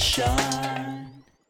shine.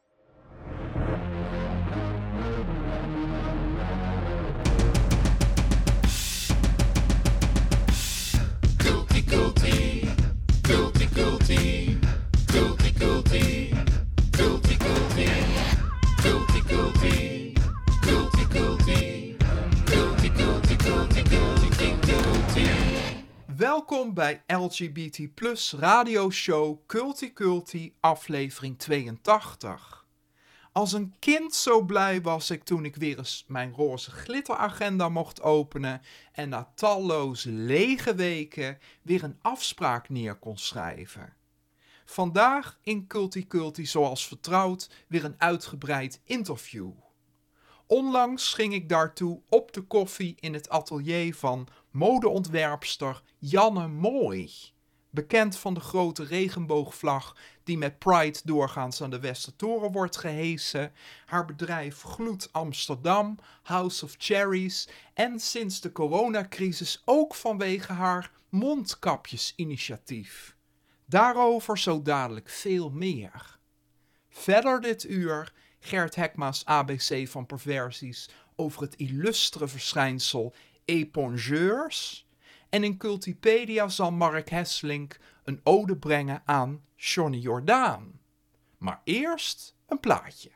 Culty, culty, culty, culty, culty, culty, culty, culty, culty, culty, culty, culty, culty, culty, culty, culty, culty. Welkom bij LGBT Plus radioshow Culty Culty aflevering 82. Als een kind zo blij was ik toen ik weer eens mijn roze glitteragenda mocht openen en na talloze lege weken weer een afspraak neer kon schrijven. Vandaag in Culty Culty zoals vertrouwd weer een uitgebreid interview. Onlangs ging ik daartoe op de koffie in het atelier van modeontwerpster Janne Mooi. Bekend van de grote regenboogvlag die met Pride doorgaans aan de Westertoren wordt gehesen. Haar bedrijf Gloed Amsterdam, House of Cherries en sinds de coronacrisis ook vanwege haar mondkapjesinitiatief. Daarover zo dadelijk veel meer. Verder dit uur Gert Hekma's ABC van perversies over het illustere verschijnsel epongeurs. En in Cultipedia zal Mark Hesselink een ode brengen aan Johnny Jordaan. Maar eerst een plaatje.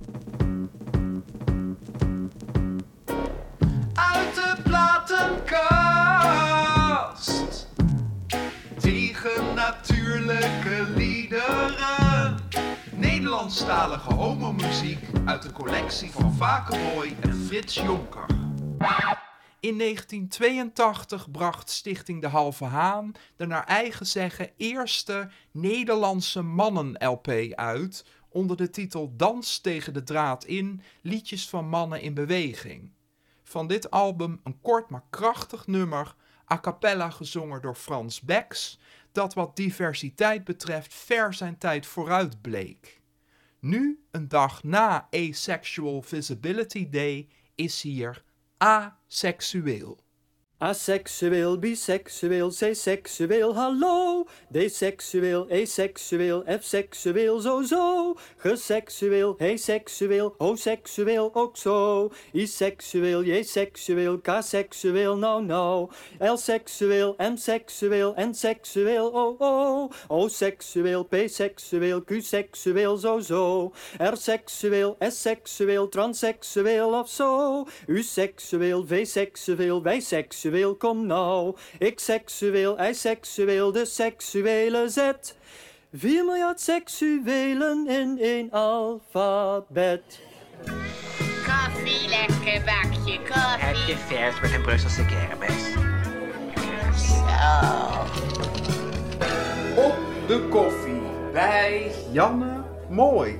Uit de platenkast. Tegen natuurlijke liederen. Nederlandstalige homomuziek uit de collectie van Vakenboy en Frits Jonker. In 1982 bracht Stichting De Halve Haan de naar eigen zeggen eerste Nederlandse mannen-LP uit onder de titel Dans tegen de draad in, liedjes van mannen in beweging. Van dit album een kort maar krachtig nummer, a cappella gezongen door Frans Beks, dat wat diversiteit betreft ver zijn tijd vooruit bleek. Nu, een dag na Asexual Visibility Day, is hier Aseksueel. Aseksueel, biseksueel, zeeseksueel, hallo. Deseksueel, aseksueel, F-seksueel, zo. Geseksueel, heseksueel, hoseksueel, ook zo. Iseksueel, jeseksueel, K-seksueel, nou. L-seksueel, M-seksueel, N-seksueel, oh. O-seksueel, P-seksueel, Q-seksueel, zo. R-seksueel, S-seksueel, transseksueel of zo. U-seksueel, V-seksueel, wij-seksueel. Kom nou, ik seksueel, hij seksueel, de seksuele Z. 4 miljard seksuelen in één alfabet. Koffie, lekker bakje koffie. Heb je vers met een Brusselse kermis? Zo. Op de koffie bij Janne Mooi.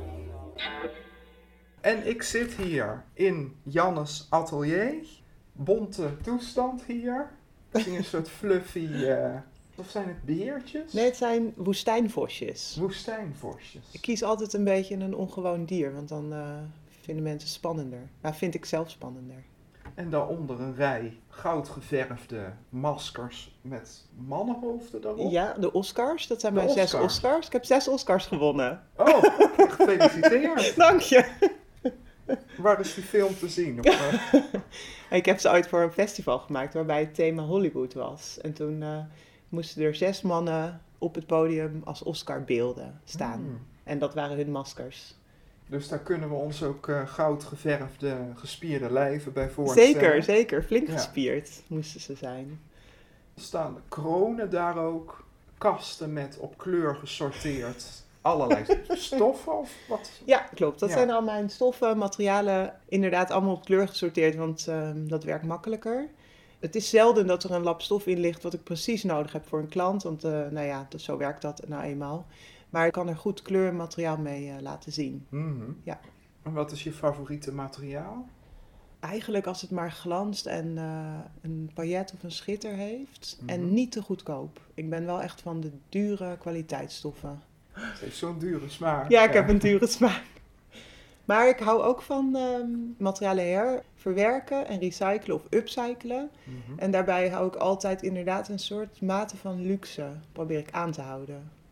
En ik zit hier in Janne's atelier. Bonte toestand hier. Ik zie een soort fluffy... Of zijn het beertjes? Nee, het zijn woestijnvosjes. Woestijnvosjes. Ik kies altijd een beetje een ongewoon dier, want dan vinden mensen het spannender. Nou, vind ik zelf spannender. En daaronder een rij goudgeverfde maskers met mannenhoofden daarop. Ja, de Oscars. Dat zijn De mijn 6 Oscars. Oscars. Ik heb 6 Oscars gewonnen. Oh, gefeliciteerd. Dank je. Waar is die film te zien? Of, Ik heb ze ooit voor een festival gemaakt waarbij het thema Hollywood was. En toen moesten er 6 mannen op het podium als Oscarbeelden staan. En dat waren hun maskers. Dus daar kunnen we ons ook goudgeverfde gespierde lijven bij voorstellen. Zeker. Flink Ja. gespierd moesten ze zijn. Staan de kronen daar ook, kasten met op kleur gesorteerd allerlei stoffen of wat? Ja, klopt. Dat Ja. zijn al mijn stoffen, materialen, inderdaad allemaal op kleur gesorteerd, want dat werkt makkelijker. Het is zelden dat er een lap stof in ligt wat ik precies nodig heb voor een klant, want dus zo werkt dat nou eenmaal. Maar ik kan er goed kleur en materiaal mee laten zien. Mm-hmm. Ja. En wat is je favoriete materiaal? Eigenlijk als het maar glanst en een paillet of een schitter heeft Mhm. en niet te goedkoop. Ik ben wel echt van de dure kwaliteitsstoffen. Het heeft zo'n dure smaak. Ja, ik heb een dure smaak. Maar ik hou ook van materialen herverwerken en recyclen of upcyclen. Mhm. En daarbij hou ik altijd inderdaad een soort mate van luxe, probeer ik aan te houden.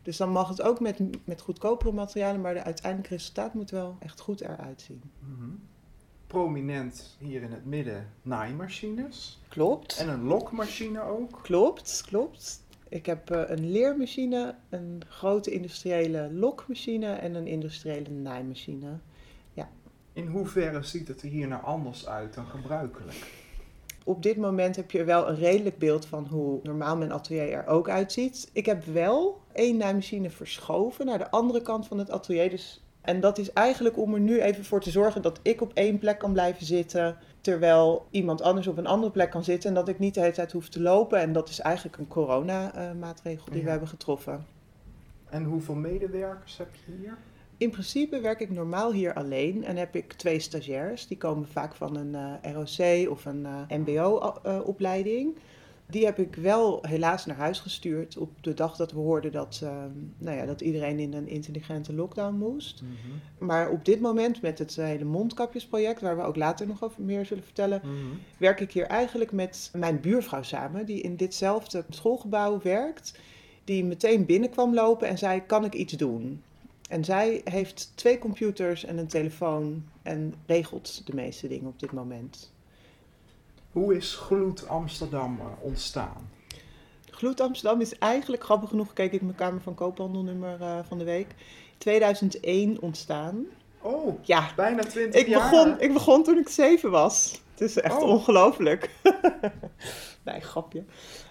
Dus dan mag het ook met goedkopere materialen, maar de uiteindelijke resultaat moet wel echt goed eruit zien. Mhm. Prominent hier in het midden naaimachines. Klopt. En een lokmachine ook. Klopt. Ik heb een leermachine, een grote industriële lokmachine en een industriële naaimachine. In hoeverre ziet het er hier nou anders uit dan gebruikelijk? Op dit moment heb je wel een redelijk beeld van hoe normaal mijn atelier er ook uitziet. Ik heb wel 1 naaimachine verschoven naar de andere kant van het atelier. En dat is eigenlijk om er nu even voor te zorgen dat ik op 1 plek kan blijven zitten, terwijl iemand anders op een andere plek kan zitten en dat ik niet de hele tijd hoef te lopen. En dat is eigenlijk een coronamaatregel die we hebben getroffen. En hoeveel medewerkers heb je hier? In principe werk ik normaal hier alleen en heb ik 2 stagiairs. Die komen vaak van een ROC of een mbo-opleiding. Die heb ik wel helaas naar huis gestuurd op de dag dat we hoorden dat iedereen in een intelligente lockdown moest. Mhm. Maar op dit moment met het hele mondkapjesproject, waar we ook later nog over meer zullen vertellen, Mhm. werk ik hier eigenlijk met mijn buurvrouw samen, die in ditzelfde schoolgebouw werkt. Die meteen binnen kwam lopen en zei, kan ik iets doen? En zij heeft 2 computers en een telefoon en regelt de meeste dingen op dit moment. Hoe is Gloed Amsterdam ontstaan? Gloed Amsterdam is eigenlijk, grappig genoeg, keek ik mijn Kamer van Koophandel nummer van de week, 2001 ontstaan. Oh, Ja, bijna 20 jaar. ik begon toen ik 7 was. Het is echt ongelooflijk. Nee, grapje.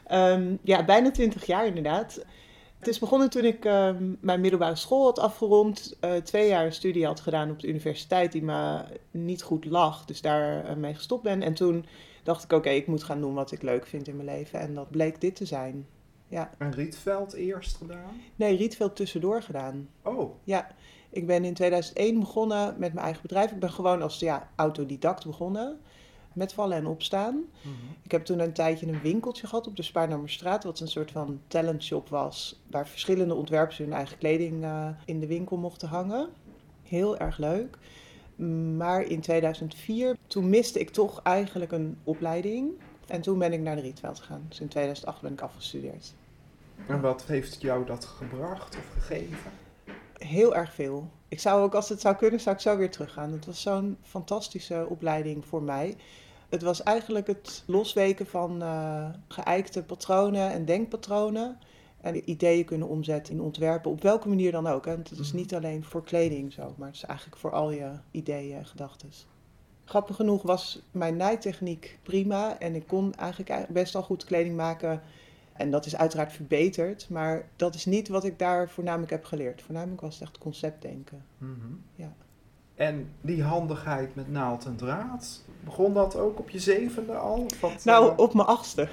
Bijna 20 jaar inderdaad. Het is begonnen toen ik mijn middelbare school had afgerond. 2 jaar een studie had gedaan op de universiteit die me niet goed lag. Dus daar mee gestopt ben. En toen dacht ik, oké, ik moet gaan doen wat ik leuk vind in mijn leven. En dat bleek dit te zijn. Ja. En Rietveld eerst gedaan? Nee, Rietveld tussendoor gedaan. Oh, Ja, ik ben in 2001 begonnen met mijn eigen bedrijf. Ik ben gewoon als autodidact begonnen. Met vallen en opstaan. mhm. Ik heb toen een tijdje een winkeltje gehad op de Spaarnamerstraat, wat een soort van talentshop was, waar verschillende ontwerpers hun eigen kleding in de winkel mochten hangen. Heel erg leuk. Maar in 2004, toen miste ik toch eigenlijk een opleiding. En toen ben ik naar de Rietveld gegaan. Dus in 2008 ben ik afgestudeerd. En wat heeft jou dat gebracht of gegeven? Heel erg veel. Ik zou ook, als het zou kunnen, zou ik zo weer teruggaan. Het was zo'n fantastische opleiding voor mij. Het was eigenlijk het losweken van geëikte patronen en denkpatronen. En de ideeën kunnen omzetten in ontwerpen, op welke manier dan ook. Hè. Het is niet alleen voor kleding zo, maar het is eigenlijk voor al je ideeën en gedachten. Grappig genoeg was mijn naaitechniek prima en ik kon eigenlijk best al goed kleding maken. En dat is uiteraard verbeterd, maar dat is niet wat ik daar voornamelijk heb geleerd. Voornamelijk was het echt conceptdenken. Mhm. Ja. En die handigheid met naald en draad, begon dat ook op je 7e al? Of wat, Nou, op mijn 8e.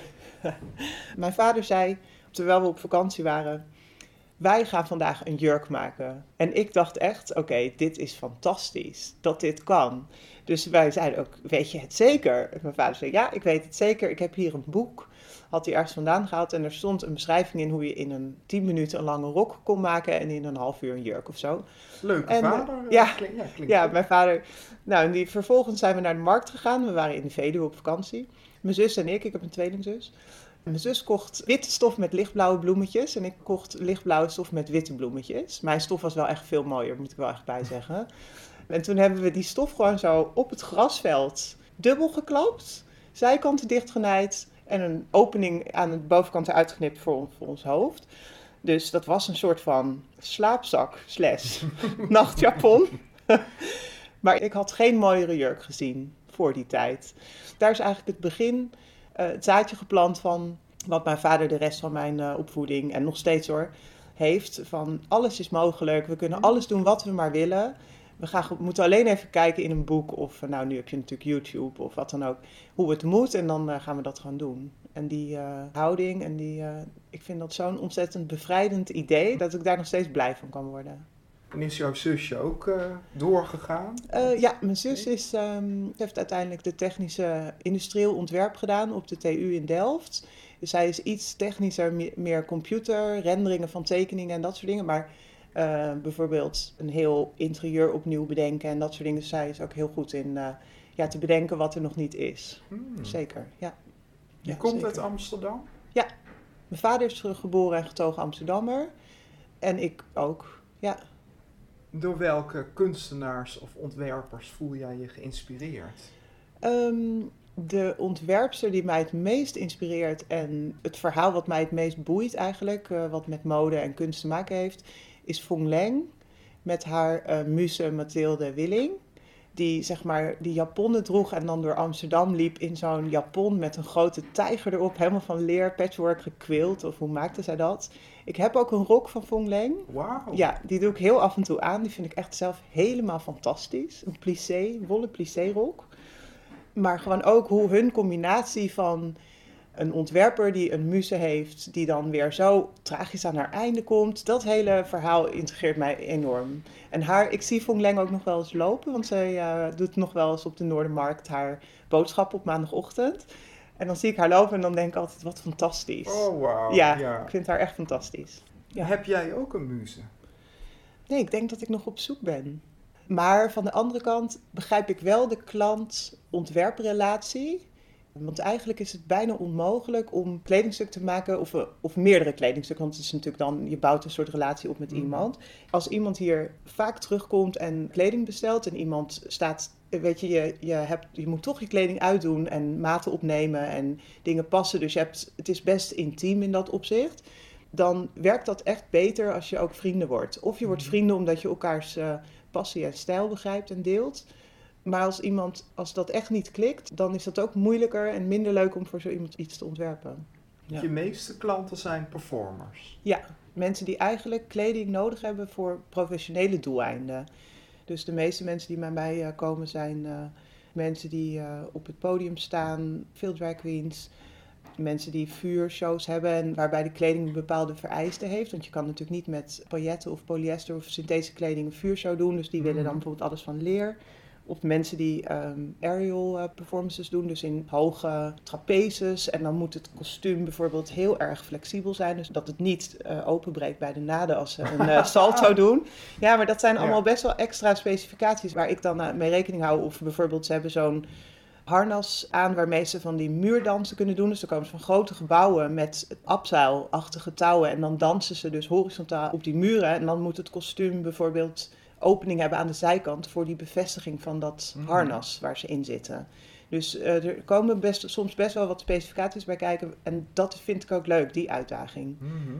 Mijn vader zei, terwijl we op vakantie waren, wij gaan vandaag een jurk maken. En ik dacht echt, oké, dit is fantastisch, dat dit kan. Dus wij zeiden ook, weet je het zeker? En mijn vader zei, ja, ik weet het zeker. Ik heb hier een boek, had hij ergens vandaan gehaald. En er stond een beschrijving in hoe je in een 10 minuten een lange rok kon maken en in een half uur een jurk of zo. Leuke en, vader. ja, Klinkt ja, goed. mijn vader. Nou, en vervolgens zijn we naar de markt gegaan. We waren in de Veluwe op vakantie. Mijn zus en ik heb een tweelingzus. Mijn zus kocht witte stof met lichtblauwe bloemetjes. En ik kocht lichtblauwe stof met witte bloemetjes. Mijn stof was wel echt veel mooier, moet ik wel echt bij zeggen. En toen hebben we die stof gewoon zo op het grasveld dubbel geklapt. Zijkanten dichtgenaaid. En een opening aan de bovenkant eruit geknipt voor ons hoofd. Dus dat was een soort van slaapzak / nachtjapon. Maar ik had geen mooiere jurk gezien voor die tijd. Daar is eigenlijk het begin, het zaadje geplant van wat mijn vader de rest van mijn opvoeding, en nog steeds hoor, heeft. Van alles is mogelijk, we kunnen alles doen wat we maar willen. We moeten alleen even kijken in een boek of, nou nu heb je natuurlijk YouTube of wat dan ook, hoe het moet en dan gaan we dat gewoon doen. En die houding en ik vind dat zo'n ontzettend bevrijdend idee dat ik daar nog steeds blij van kan worden. En is jouw zusje ook doorgegaan? Ja, mijn zus heeft uiteindelijk de technische industrieel ontwerp gedaan op de TU in Delft. Dus zij is iets technischer, meer computer, renderingen van tekeningen en dat soort dingen. Maar bijvoorbeeld een heel interieur opnieuw bedenken en dat soort dingen. Dus zij is ook heel goed in te bedenken wat er nog niet is. Zeker, ja. Je Ja, komt zeker. uit Amsterdam? Mijn vader is geboren en getogen Amsterdammer. En ik ook, ja. Door welke kunstenaars of ontwerpers voel jij je geïnspireerd? De ontwerpster die mij het meest inspireert en het verhaal wat mij het meest boeit eigenlijk, wat met mode en kunst te maken heeft, is Fong Leng met haar muze Mathilde Willing. Die zeg maar die japonnen droeg en dan door Amsterdam liep in zo'n japon met een grote tijger erop, helemaal van leer, patchwork gekwild, of hoe maakte zij dat? Ik heb ook een rok van Fong Leng. Wauw. Ja, die doe ik heel af en toe aan. Die vind ik echt zelf helemaal fantastisch. Een plissé, wollen plissé rok. Maar gewoon ook hoe hun combinatie van een ontwerper die een muze heeft, die dan weer zo tragisch aan haar einde komt. Dat hele verhaal integreert mij enorm. En ik zie Fong Leng ook nog wel eens lopen, want zij doet nog wel eens op de Noordermarkt haar boodschappen op maandagochtend. En dan zie ik haar lopen en dan denk ik altijd, wat fantastisch. Oh, wauw. Ja, ik vind haar echt fantastisch. Ja. Heb jij ook een muze? Nee, ik denk dat ik nog op zoek ben. Maar van de andere kant begrijp ik wel de klant-ontwerprelatie. Want eigenlijk is het bijna onmogelijk om kledingstuk te maken of meerdere kledingstukken. Want het is natuurlijk dan, je bouwt een soort relatie op met iemand. Als iemand hier vaak terugkomt en kleding bestelt en iemand staat, weet je, je moet toch je kleding uitdoen en maten opnemen en dingen passen. Dus het is best intiem in dat opzicht. Dan werkt dat echt beter als je ook vrienden wordt. Of je wordt vrienden omdat je elkaars passie en stijl begrijpt en deelt. Maar als dat echt niet klikt, dan is dat ook moeilijker en minder leuk om voor zo iemand iets te ontwerpen. Ja. Je meeste klanten zijn performers. Ja, mensen die eigenlijk kleding nodig hebben voor professionele doeleinden. Dus de meeste mensen die bij mij komen zijn mensen die op het podium staan, veel drag queens. Mensen die vuurshows hebben en waarbij de kleding een bepaalde vereisten heeft. Want je kan natuurlijk niet met pailletten of polyester of synthetische kleding een vuurshow doen. Dus die willen dan bijvoorbeeld alles van leer. Of mensen die aerial performances doen, dus in hoge trapezes. En dan moet het kostuum bijvoorbeeld heel erg flexibel zijn. Dus dat het niet openbreekt bij de naden als ze een salto doen. Ja, maar dat zijn allemaal best wel extra specificaties waar ik dan mee rekening hou. Of bijvoorbeeld ze hebben zo'n harnas aan waarmee ze van die muurdansen kunnen doen. Dus dan komen ze van grote gebouwen met abseilachtige touwen. En dan dansen ze dus horizontaal op die muren. En dan moet het kostuum bijvoorbeeld opening hebben aan de zijkant voor die bevestiging van dat harnas waar ze in zitten. Dus er komen soms best wel wat specificaties bij kijken. En dat vind ik ook leuk, die uitdaging.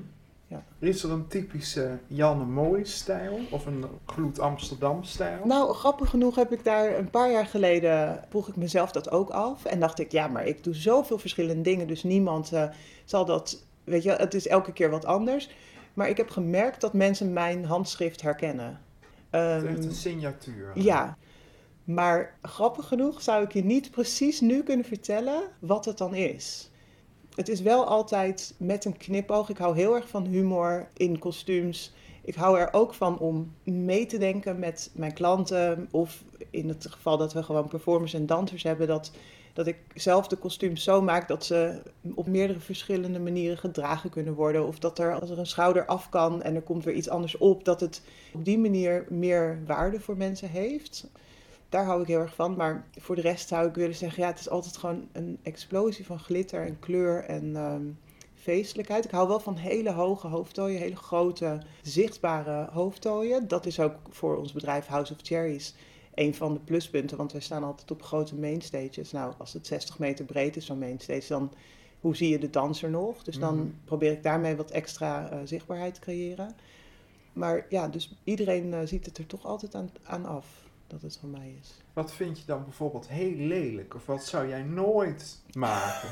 Ja. Is er een typische Janne Mooi-stijl of een gloed Amsterdam-stijl? Nou, grappig genoeg heb ik daar een paar jaar geleden, vroeg ik mezelf dat ook af. En dacht ik, ja, maar ik doe zoveel verschillende dingen, dus niemand zal dat, weet je, het is elke keer wat anders. Maar ik heb gemerkt dat mensen mijn handschrift herkennen. Het heeft een signatuur. Ja, maar grappig genoeg zou ik je niet precies nu kunnen vertellen wat het dan is. Het is wel altijd met een knipoog. Ik hou heel erg van humor in kostuums. Ik hou er ook van om mee te denken met mijn klanten. Of in het geval dat we gewoon performers en dansers hebben, dat ik zelf de kostuums zo maak dat ze op meerdere verschillende manieren gedragen kunnen worden. Of dat als er een schouder af kan en er komt weer iets anders op, dat het op die manier meer waarde voor mensen heeft. Daar hou ik heel erg van. Maar voor de rest zou ik willen zeggen, ja, het is altijd gewoon een explosie van glitter en kleur en feestelijkheid. Ik hou wel van hele hoge hoofdtooien, hele grote, zichtbare hoofdtooien. Dat is ook voor ons bedrijf House of Cherries een van de pluspunten, want wij staan altijd op grote mainstages. Nou, als het 60 meter breed is, zo'n mainstage, dan hoe zie je de danser nog? Dus dan probeer ik daarmee wat extra zichtbaarheid te creëren. Maar ja, dus iedereen ziet het er toch altijd aan af dat het van mij is. Wat vind je dan bijvoorbeeld heel lelijk? Of wat zou jij nooit maken?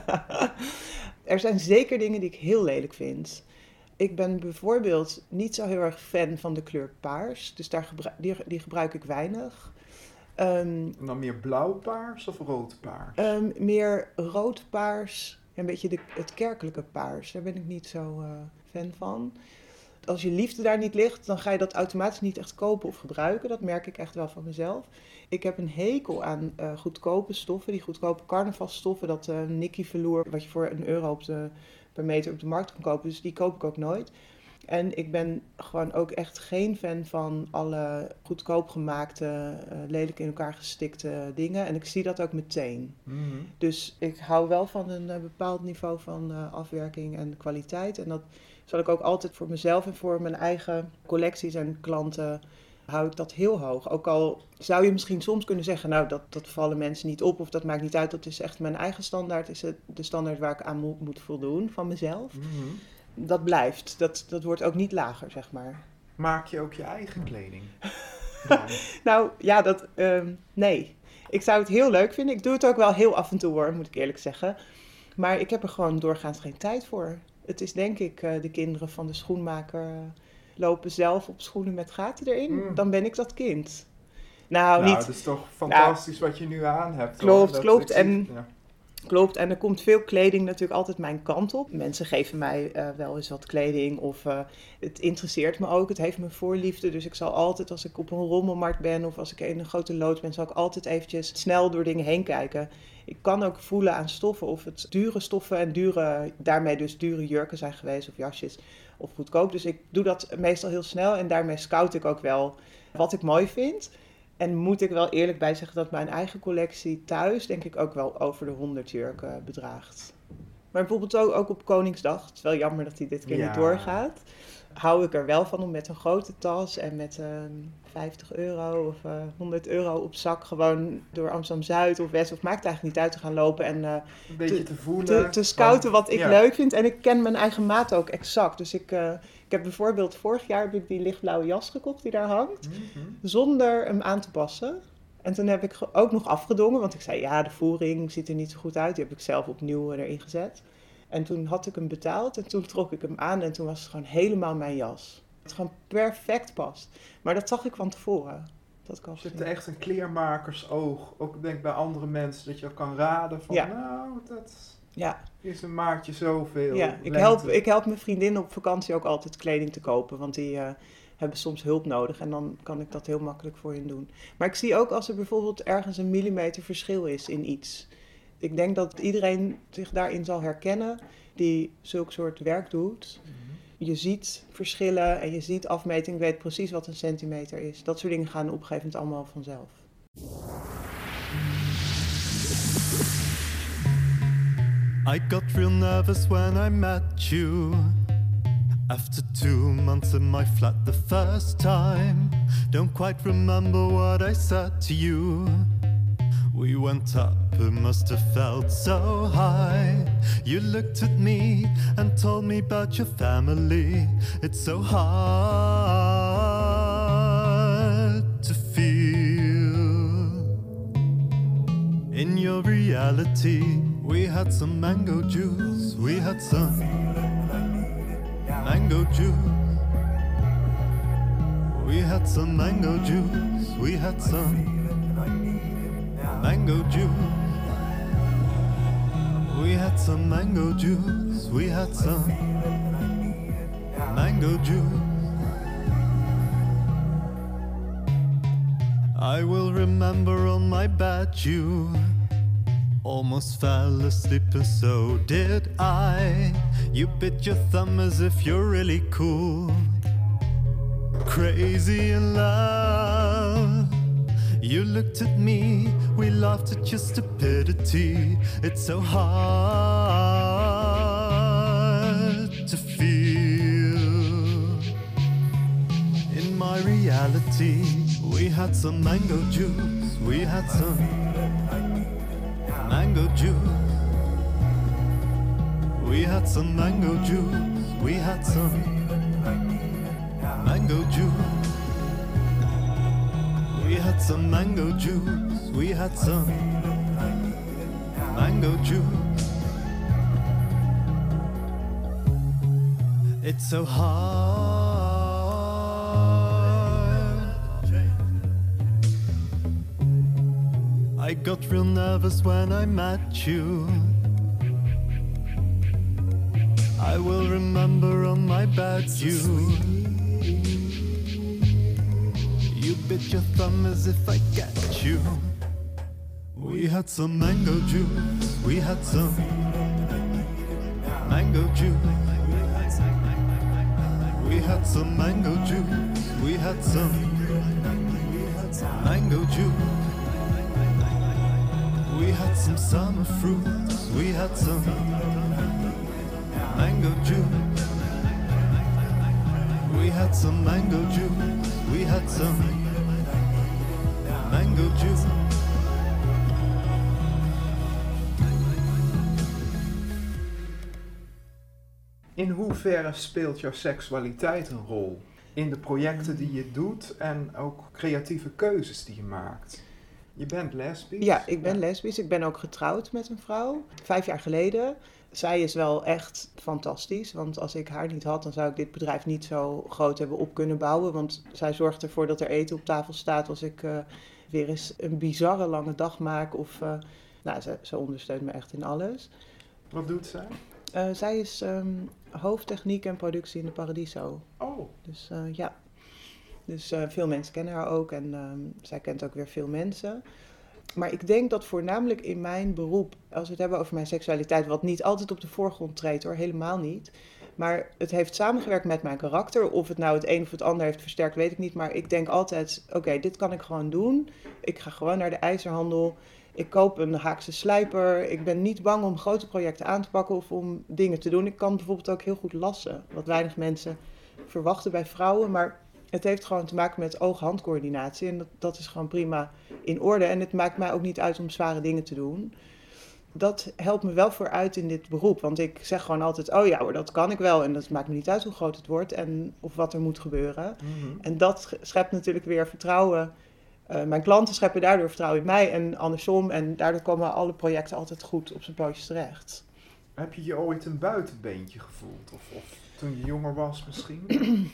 Er zijn zeker dingen die ik heel lelijk vind. Ik ben bijvoorbeeld niet zo heel erg fan van de kleur paars. Dus die gebruik ik weinig. En dan meer blauw-paars of rood-paars? Meer rood-paars. Een beetje het kerkelijke paars. Daar ben ik niet zo fan van. Als je liefde daar niet ligt, dan ga je dat automatisch niet echt kopen of gebruiken. Dat merk ik echt wel van mezelf. Ik heb een hekel aan goedkope stoffen, die goedkope carnavalsstoffen. Dat Nikki velour, wat je voor €1 per meter op de markt kan kopen. Dus die koop ik ook nooit. En ik ben gewoon ook echt geen fan van alle goedkoop gemaakte, lelijk in elkaar gestikte dingen. En ik zie dat ook meteen. Dus ik hou wel van een bepaald niveau van afwerking en kwaliteit. En dat zal ik ook altijd voor mezelf en voor mijn eigen collecties en klanten hou ik dat heel hoog. Ook al zou je misschien soms kunnen zeggen, nou dat vallen mensen niet op of dat maakt niet uit. Dat is echt mijn eigen standaard, is het de standaard waar ik aan moet voldoen van mezelf. Mhm. Dat blijft, dat wordt ook niet lager, zeg maar. Maak je ook je eigen kleding? Nou ja, nee. Ik zou het heel leuk vinden. Ik doe het ook wel heel af en toe hoor, moet ik eerlijk zeggen. Maar ik heb er gewoon doorgaans geen tijd voor. Het is denk ik de kinderen van de schoenmaker lopen zelf op schoenen met gaten erin. Dan ben ik dat kind. Nou, niet. Dat is toch fantastisch wat je nu aan hebt. Klopt. Klopt, en er komt veel kleding natuurlijk altijd mijn kant op. Mensen geven mij wel eens wat kleding of het interesseert me ook. Het heeft me voorliefde, dus ik zal altijd als ik op een rommelmarkt ben of als ik in een grote loods ben, zal ik altijd eventjes snel door dingen heen kijken. Ik kan ook voelen aan stoffen of het dure stoffen en daarmee dus dure jurken zijn geweest of jasjes of goedkoop. Dus ik doe dat meestal heel snel en daarmee scout ik ook wel wat ik mooi vind. En moet ik wel eerlijk bij zeggen dat mijn eigen collectie thuis denk ik ook wel over de 100 jurken bedraagt. Maar bijvoorbeeld ook op Koningsdag, het is wel jammer dat hij dit keer niet doorgaat, hou ik er wel van om met een grote tas en met €50 of €100 op zak gewoon door Amsterdam-Zuid of West, of maakt eigenlijk niet uit, te gaan lopen en een beetje te voelen. Te scouten wat ik leuk vind. En ik ken mijn eigen maat ook exact. Dus ik heb bijvoorbeeld vorig jaar heb ik die lichtblauwe jas gekocht die daar hangt, zonder hem aan te passen. En toen heb ik ook nog afgedongen, want ik zei de voering ziet er niet zo goed uit. Die heb ik zelf opnieuw erin gezet. En toen had ik hem betaald en toen trok ik hem aan en toen was het gewoon helemaal mijn jas. Het gewoon perfect past. Maar dat zag ik van tevoren. Dat kan je hebt echt een kleermakersoog. Ook denk bij andere mensen dat je ook kan raden van dat is een maatje zoveel. Ja, ik help mijn vriendinnen op vakantie ook altijd kleding te kopen, want die hebben soms hulp nodig en dan kan ik dat heel makkelijk voor hen doen. Maar ik zie ook als er bijvoorbeeld ergens een millimeter verschil is in iets. Ik denk dat iedereen zich daarin zal herkennen die zulk soort werk doet. Je ziet verschillen en je ziet afmeting, weet precies wat een centimeter is. Dat soort dingen gaan op een gegeven moment allemaal vanzelf. I got real nervous when I met you. After 2 months in my flat the first time. Don't quite remember what I said to you. We went up, it must have felt so high. You looked at me and told me about your family. It's so hard to feel. In your reality, we had some mango juice. We had some mango juice. We had some mango juice. We had some mango juice. We had some mango juice. We had some mango juice. I will remember on my bed you almost fell asleep and so did I. You bit your thumb as if you're really cool. Crazy in love. You looked at me, we laughed at your stupidity. It's so hard to feel. In my reality, we had some mango juice. We had some mango juice. We had some mango juice. We had some mango juice. We had some mango juice. We had some mango juice. It's so hard. I got real nervous when I met you. I will remember on my bed you bit your thumb as if I get you. We had some mango juice. We had some mango juice. We had some mango juice. We had some mango juice. We had some summer fruits. We had some mango juice. had some mango juice. We had some mango juice. In hoeverre speelt jouw seksualiteit een rol in de projecten die je doet en ook creatieve keuzes die je maakt? Je bent lesbisch? Ja, ik ben lesbisch. Ik ben ook getrouwd met een vrouw, 5 jaar geleden. Zij is wel echt fantastisch, want als ik haar niet had, dan zou ik dit bedrijf niet zo groot hebben op kunnen bouwen. Want zij zorgt ervoor dat er eten op tafel staat als ik weer eens een bizarre lange dag maak. Of, ze ondersteunt me echt in alles. Wat doet zij? Zij is hoofdtechniek en productie in de Paradiso. Oh. Dus ja. Dus veel mensen kennen haar ook en zij kent ook weer veel mensen. Maar ik denk dat voornamelijk in mijn beroep, als we het hebben over mijn seksualiteit, wat niet altijd op de voorgrond treedt hoor, helemaal niet. Maar het heeft samengewerkt met mijn karakter. Of het nou het een of het ander heeft versterkt, weet ik niet. Maar ik denk altijd, oké, dit kan ik gewoon doen. Ik ga gewoon naar de ijzerhandel. Ik koop een Haakse slijper. Ik ben niet bang om grote projecten aan te pakken of om dingen te doen. Ik kan bijvoorbeeld ook heel goed lassen, wat weinig mensen verwachten bij vrouwen. Maar het heeft gewoon te maken met oog-handcoördinatie en dat is gewoon prima in orde. En het maakt mij ook niet uit om zware dingen te doen. Dat helpt me wel vooruit in dit beroep, want ik zeg gewoon altijd, oh ja hoor, dat kan ik wel. En dat maakt me niet uit hoe groot het wordt en of wat er moet gebeuren. Mm-hmm. En dat schept natuurlijk weer vertrouwen. Mijn klanten scheppen daardoor vertrouwen in mij en andersom. En daardoor komen alle projecten altijd goed op zijn pootjes terecht. Heb je je ooit een buitenbeentje gevoeld? Of toen je jonger was misschien?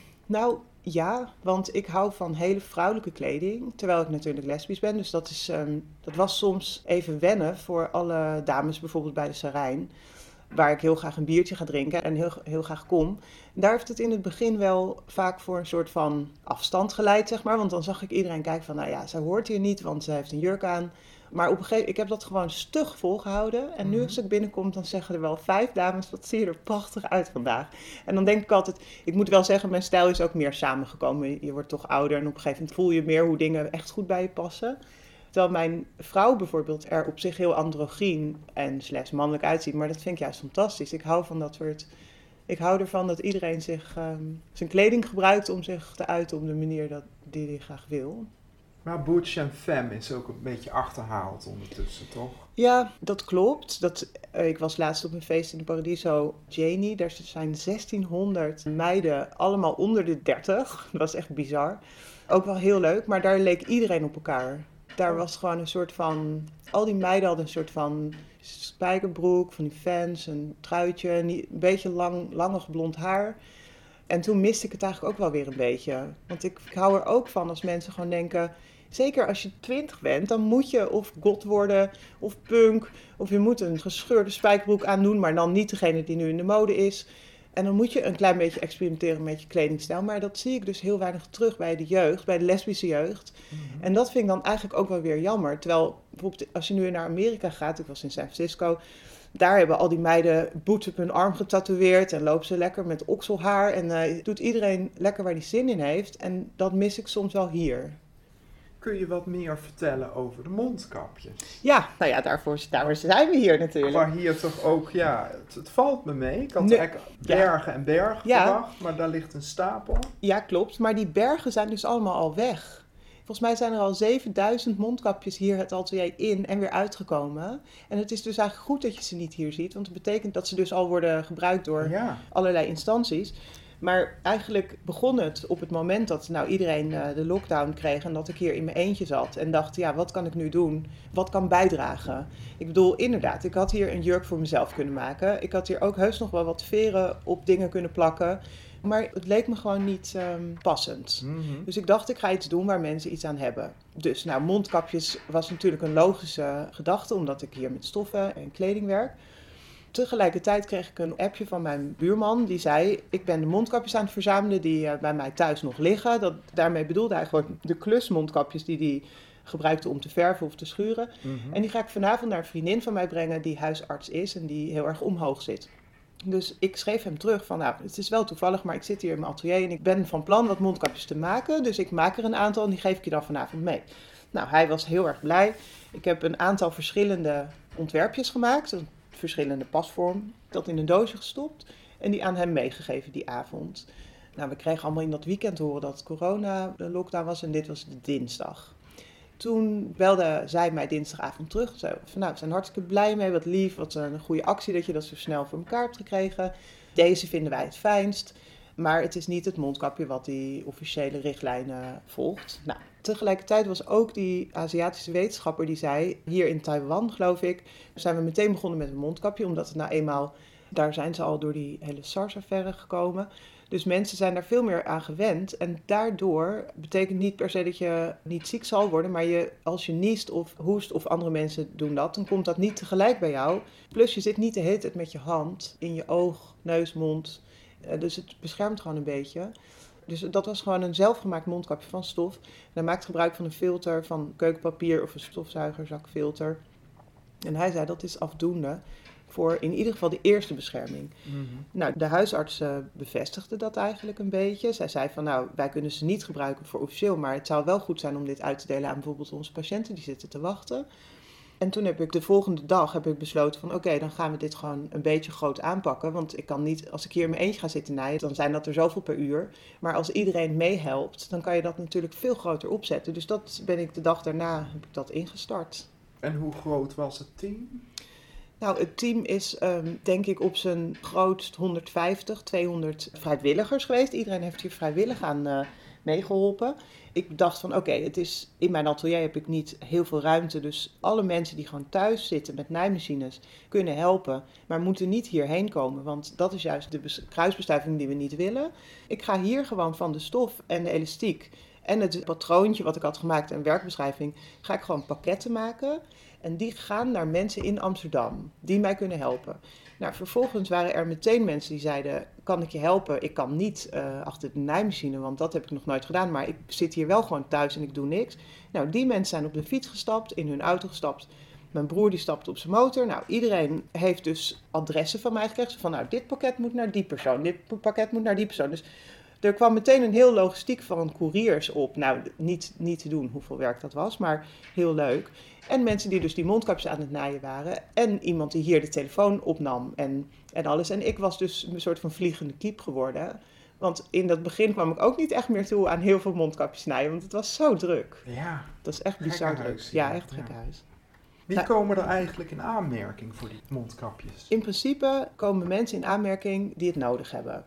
Nou ja, want ik hou van hele vrouwelijke kleding, terwijl ik natuurlijk lesbisch ben. Dus dat was soms even wennen voor alle dames, bijvoorbeeld bij de Sarijn, waar ik heel graag een biertje ga drinken en heel graag kom. En daar heeft het in het begin wel vaak voor een soort van afstand geleid, zeg maar. Want dan zag ik iedereen kijken van, nou ja, zij hoort hier niet, want ze heeft een jurk aan. Maar op een gegeven moment, ik heb dat gewoon stug volgehouden. En nu als ik binnenkom, dan zeggen er wel 5 dames, wat zie je er prachtig uit vandaag. En dan denk ik altijd, ik moet wel zeggen, mijn stijl is ook meer samengekomen. Je wordt toch ouder en op een gegeven moment voel je meer hoe dingen echt goed bij je passen. Terwijl mijn vrouw bijvoorbeeld er op zich heel androgyn en / mannelijk uitziet. Maar dat vind ik juist fantastisch. Ik hou van dat soort... Ik hou ervan dat iedereen zijn kleding gebruikt om zich te uiten op de manier die hij graag wil. Maar butch en femme is ook een beetje achterhaald ondertussen, toch? Ja, dat klopt. Ik was laatst op een feest in de Paradiso Janie. Daar zijn 1600 meiden, allemaal onder de 30. Dat was echt bizar. Ook wel heel leuk, maar daar leek iedereen op elkaar. Daar was gewoon een soort van... Al die meiden hadden een soort van spijkerbroek, van die Vans, een truitje, een beetje langig blond haar. En toen miste ik het eigenlijk ook wel weer een beetje. Want ik hou er ook van als mensen gewoon denken... Zeker als je 20 bent, dan moet je of goth worden of punk. Of je moet een gescheurde spijkerbroek aandoen, maar dan niet degene die nu in de mode is. En dan moet je een klein beetje experimenteren met je kledingstijl. Maar dat zie ik dus heel weinig terug bij de jeugd, bij de lesbische jeugd. Mm-hmm. En dat vind ik dan eigenlijk ook wel weer jammer. Terwijl bijvoorbeeld als je nu naar Amerika gaat, ik was in San Francisco... Daar hebben al die meiden boots op hun arm getatoeëerd en lopen ze lekker met okselhaar. En doet iedereen lekker waar die zin in heeft. En dat mis ik soms wel hier. Kun je wat meer vertellen over de mondkapjes? Ja, nou ja, daarvoor zijn we hier natuurlijk. Maar hier toch ook, ja, het valt me mee. Ik had eigenlijk bergen en bergen verwacht, maar daar ligt een stapel. Ja, klopt. Maar die bergen zijn dus allemaal al weg. Volgens mij zijn er al 7000 mondkapjes hier het atelier in en weer uitgekomen. En het is dus eigenlijk goed dat je ze niet hier ziet, want het betekent dat ze dus al worden gebruikt door allerlei instanties. Maar eigenlijk begon het op het moment dat iedereen de lockdown kreeg en dat ik hier in mijn eentje zat en dacht, ja, wat kan ik nu doen? Wat kan bijdragen? Ik bedoel, inderdaad, ik had hier een jurk voor mezelf kunnen maken. Ik had hier ook heus nog wel wat veren op dingen kunnen plakken. Maar het leek me gewoon niet passend. Mm-hmm. Dus ik dacht, ik ga iets doen waar mensen iets aan hebben. Dus mondkapjes was natuurlijk een logische gedachte, omdat ik hier met stoffen en kleding werk. Tegelijkertijd kreeg ik een appje van mijn buurman die zei, ik ben de mondkapjes aan het verzamelen die bij mij thuis nog liggen. Daarmee bedoelde hij gewoon de klusmondkapjes die hij gebruikte om te verven of te schuren. Mm-hmm. En die ga ik vanavond naar een vriendin van mij brengen die huisarts is en die heel erg omhoog zit. Dus ik schreef hem terug van, het is wel toevallig, maar ik zit hier in mijn atelier en ik ben van plan wat mondkapjes te maken. Dus ik maak er een aantal en die geef ik je dan vanavond mee. Nou, hij was heel erg blij. Ik heb een aantal verschillende ontwerpjes gemaakt, een verschillende pasvorm, dat in een doosje gestopt en die aan hem meegegeven die avond. Nou, we kregen allemaal in dat weekend te horen dat corona de lockdown was en dit was de dinsdag. Toen belde zij mij dinsdagavond terug. Zei van, nou, we zijn hartstikke blij mee, wat lief, wat een goede actie dat je dat zo snel voor elkaar hebt gekregen. Deze vinden wij het fijnst, maar het is niet het mondkapje wat die officiële richtlijnen volgt. Nou, tegelijkertijd was ook die Aziatische wetenschapper die zei, hier in Taiwan geloof ik, zijn we meteen begonnen met een mondkapje, omdat het nou eenmaal, daar zijn ze al door die hele SARS-affaire gekomen. Dus mensen zijn daar veel meer aan gewend. En daardoor betekent niet per se dat je niet ziek zal worden. Maar als je niest of hoest of andere mensen doen dat, dan komt dat niet tegelijk bij jou. Plus je zit niet de hele tijd met je hand in je oog, neus, mond. Dus het beschermt gewoon een beetje. Dus dat was gewoon een zelfgemaakt mondkapje van stof. En hij maakt gebruik van een filter van keukenpapier of een stofzuigerzakfilter. En hij zei dat is afdoende voor in ieder geval de eerste bescherming. Mm-hmm. Nou, de huisarts bevestigde dat eigenlijk een beetje. Zij zei van, nou, wij kunnen ze niet gebruiken voor officieel, maar het zou wel goed zijn om dit uit te delen aan bijvoorbeeld onze patiënten die zitten te wachten. En toen heb ik de volgende dag besloten van, oké, dan gaan we dit gewoon een beetje groot aanpakken. Want ik kan niet, als ik hier in mijn eentje ga zitten naaien, dan zijn dat er zoveel per uur. Maar als iedereen meehelpt, dan kan je dat natuurlijk veel groter opzetten. Dus dat ben ik de dag daarna, heb ik dat ingestart. En hoe groot was het team? Nou, het team is denk ik op zijn grootst 150, 200 vrijwilligers geweest. Iedereen heeft hier vrijwillig aan meegeholpen. Ik dacht van oké, het is in mijn atelier heb ik niet heel veel ruimte. Dus alle mensen die gewoon thuis zitten met naaimachines kunnen helpen. Maar moeten niet hierheen komen, want dat is juist de kruisbestuiving die we niet willen. Ik ga hier gewoon van de stof en de elastiek en het patroontje wat ik had gemaakt en werkbeschrijving, ga ik gewoon pakketten maken. En die gaan naar mensen in Amsterdam, die mij kunnen helpen. Nou, vervolgens waren er meteen mensen die zeiden, kan ik je helpen? Ik kan niet achter de naaimachine, want dat heb ik nog nooit gedaan. Maar ik zit hier wel gewoon thuis en ik doe niks. Nou, die mensen zijn op de fiets gestapt, in hun auto gestapt. Mijn broer die stapt op zijn motor. Nou, iedereen heeft dus adressen van mij gekregen. Van, nou, dit pakket moet naar die persoon, dit pakket moet naar die persoon. Dus er kwam meteen een heel logistiek van couriers op. Nou, niet te doen hoeveel werk dat was, maar heel leuk. En mensen die dus die mondkapjes aan het naaien waren. En iemand die hier de telefoon opnam en alles. En ik was dus een soort van vliegende kiep geworden. Want in dat begin kwam ik ook niet echt meer toe aan heel veel mondkapjes naaien. Want het was zo druk. Ja. Dat is echt bizar druk. Gekkenhuis, Ja, ja. echt gekkenhuis. Wie komen er eigenlijk in aanmerking voor die mondkapjes? In principe komen mensen in aanmerking die het nodig hebben.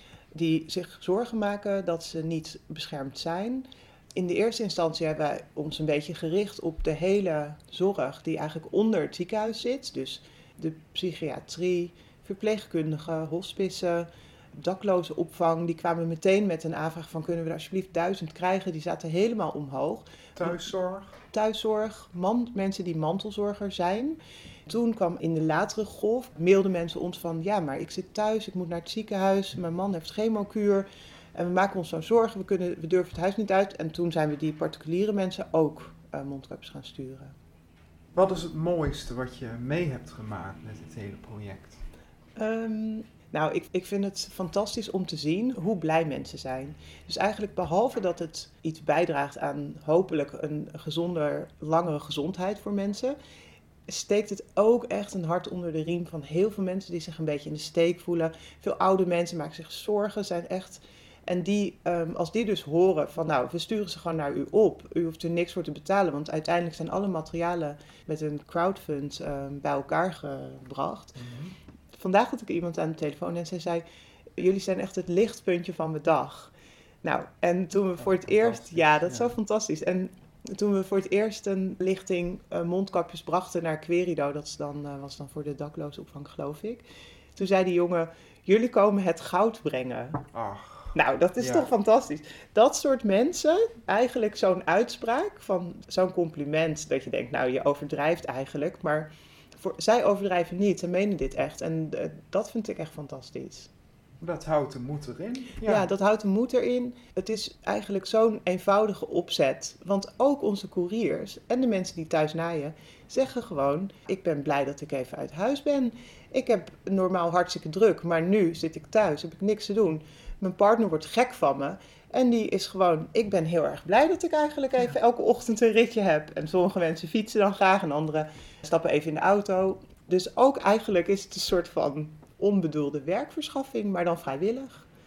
Die zich zorgen maken dat ze niet beschermd zijn. In de eerste instantie hebben wij ons een beetje gericht op de hele zorg die eigenlijk onder het ziekenhuis zit. Dus de psychiatrie, verpleegkundigen, hospissen, dakloze opvang. Die kwamen meteen met een aanvraag van kunnen we er alsjeblieft 1000 krijgen. Die zaten helemaal omhoog. Thuiszorg, mensen die mantelzorger zijn. Toen kwam in de latere golf, mailden mensen ons van ja, maar ik zit thuis, ik moet naar het ziekenhuis, mijn man heeft chemokuur. En we maken ons zo zorgen, we durven het huis niet uit. En toen zijn we die particuliere mensen ook mondkapjes gaan sturen. Wat is het mooiste wat je mee hebt gemaakt met dit hele project? Nou, ik vind het fantastisch om te zien hoe blij mensen zijn. Dus eigenlijk behalve dat het iets bijdraagt aan hopelijk een gezonder, langere gezondheid voor mensen, steekt het ook echt een hart onder de riem van heel veel mensen die zich een beetje in de steek voelen. Veel oude mensen maken zich zorgen, zijn echt. En als die dus horen van nou, we sturen ze gewoon naar u op. U hoeft er niks voor te betalen, want uiteindelijk zijn alle materialen met een crowdfund bij elkaar gebracht. Mm-hmm. Vandaag had ik iemand aan de telefoon en zij zei, jullie zijn echt het lichtpuntje van mijn dag. Nou, en toen we voor het eerst, ja, dat is zo fantastisch. En toen we voor het eerst een lichting mondkapjes brachten naar Querido, dat was dan voor de dakloze opvang, geloof ik. Toen zei die jongen, jullie komen het goud brengen. Ach. Nou, dat is toch fantastisch. Dat soort mensen, eigenlijk zo'n uitspraak van zo'n compliment, dat je denkt, nou, je overdrijft eigenlijk, maar zij overdrijven niet, ze menen dit echt. En dat vind ik echt fantastisch. Dat houdt de moed erin. Ja, dat houdt de moed erin. Het is eigenlijk zo'n eenvoudige opzet. Want ook onze couriers en de mensen die thuis naaien zeggen gewoon, ik ben blij dat ik even uit huis ben. Ik heb normaal hartstikke druk, maar nu zit ik thuis, heb ik niks te doen. Mijn partner wordt gek van me. En die is gewoon, ik ben heel erg blij dat ik eigenlijk even elke ochtend een ritje heb. En sommige mensen fietsen dan graag en anderen stappen even in de auto. Dus ook eigenlijk is het een soort van onbedoelde werkverschaffing, maar dan vrijwillig.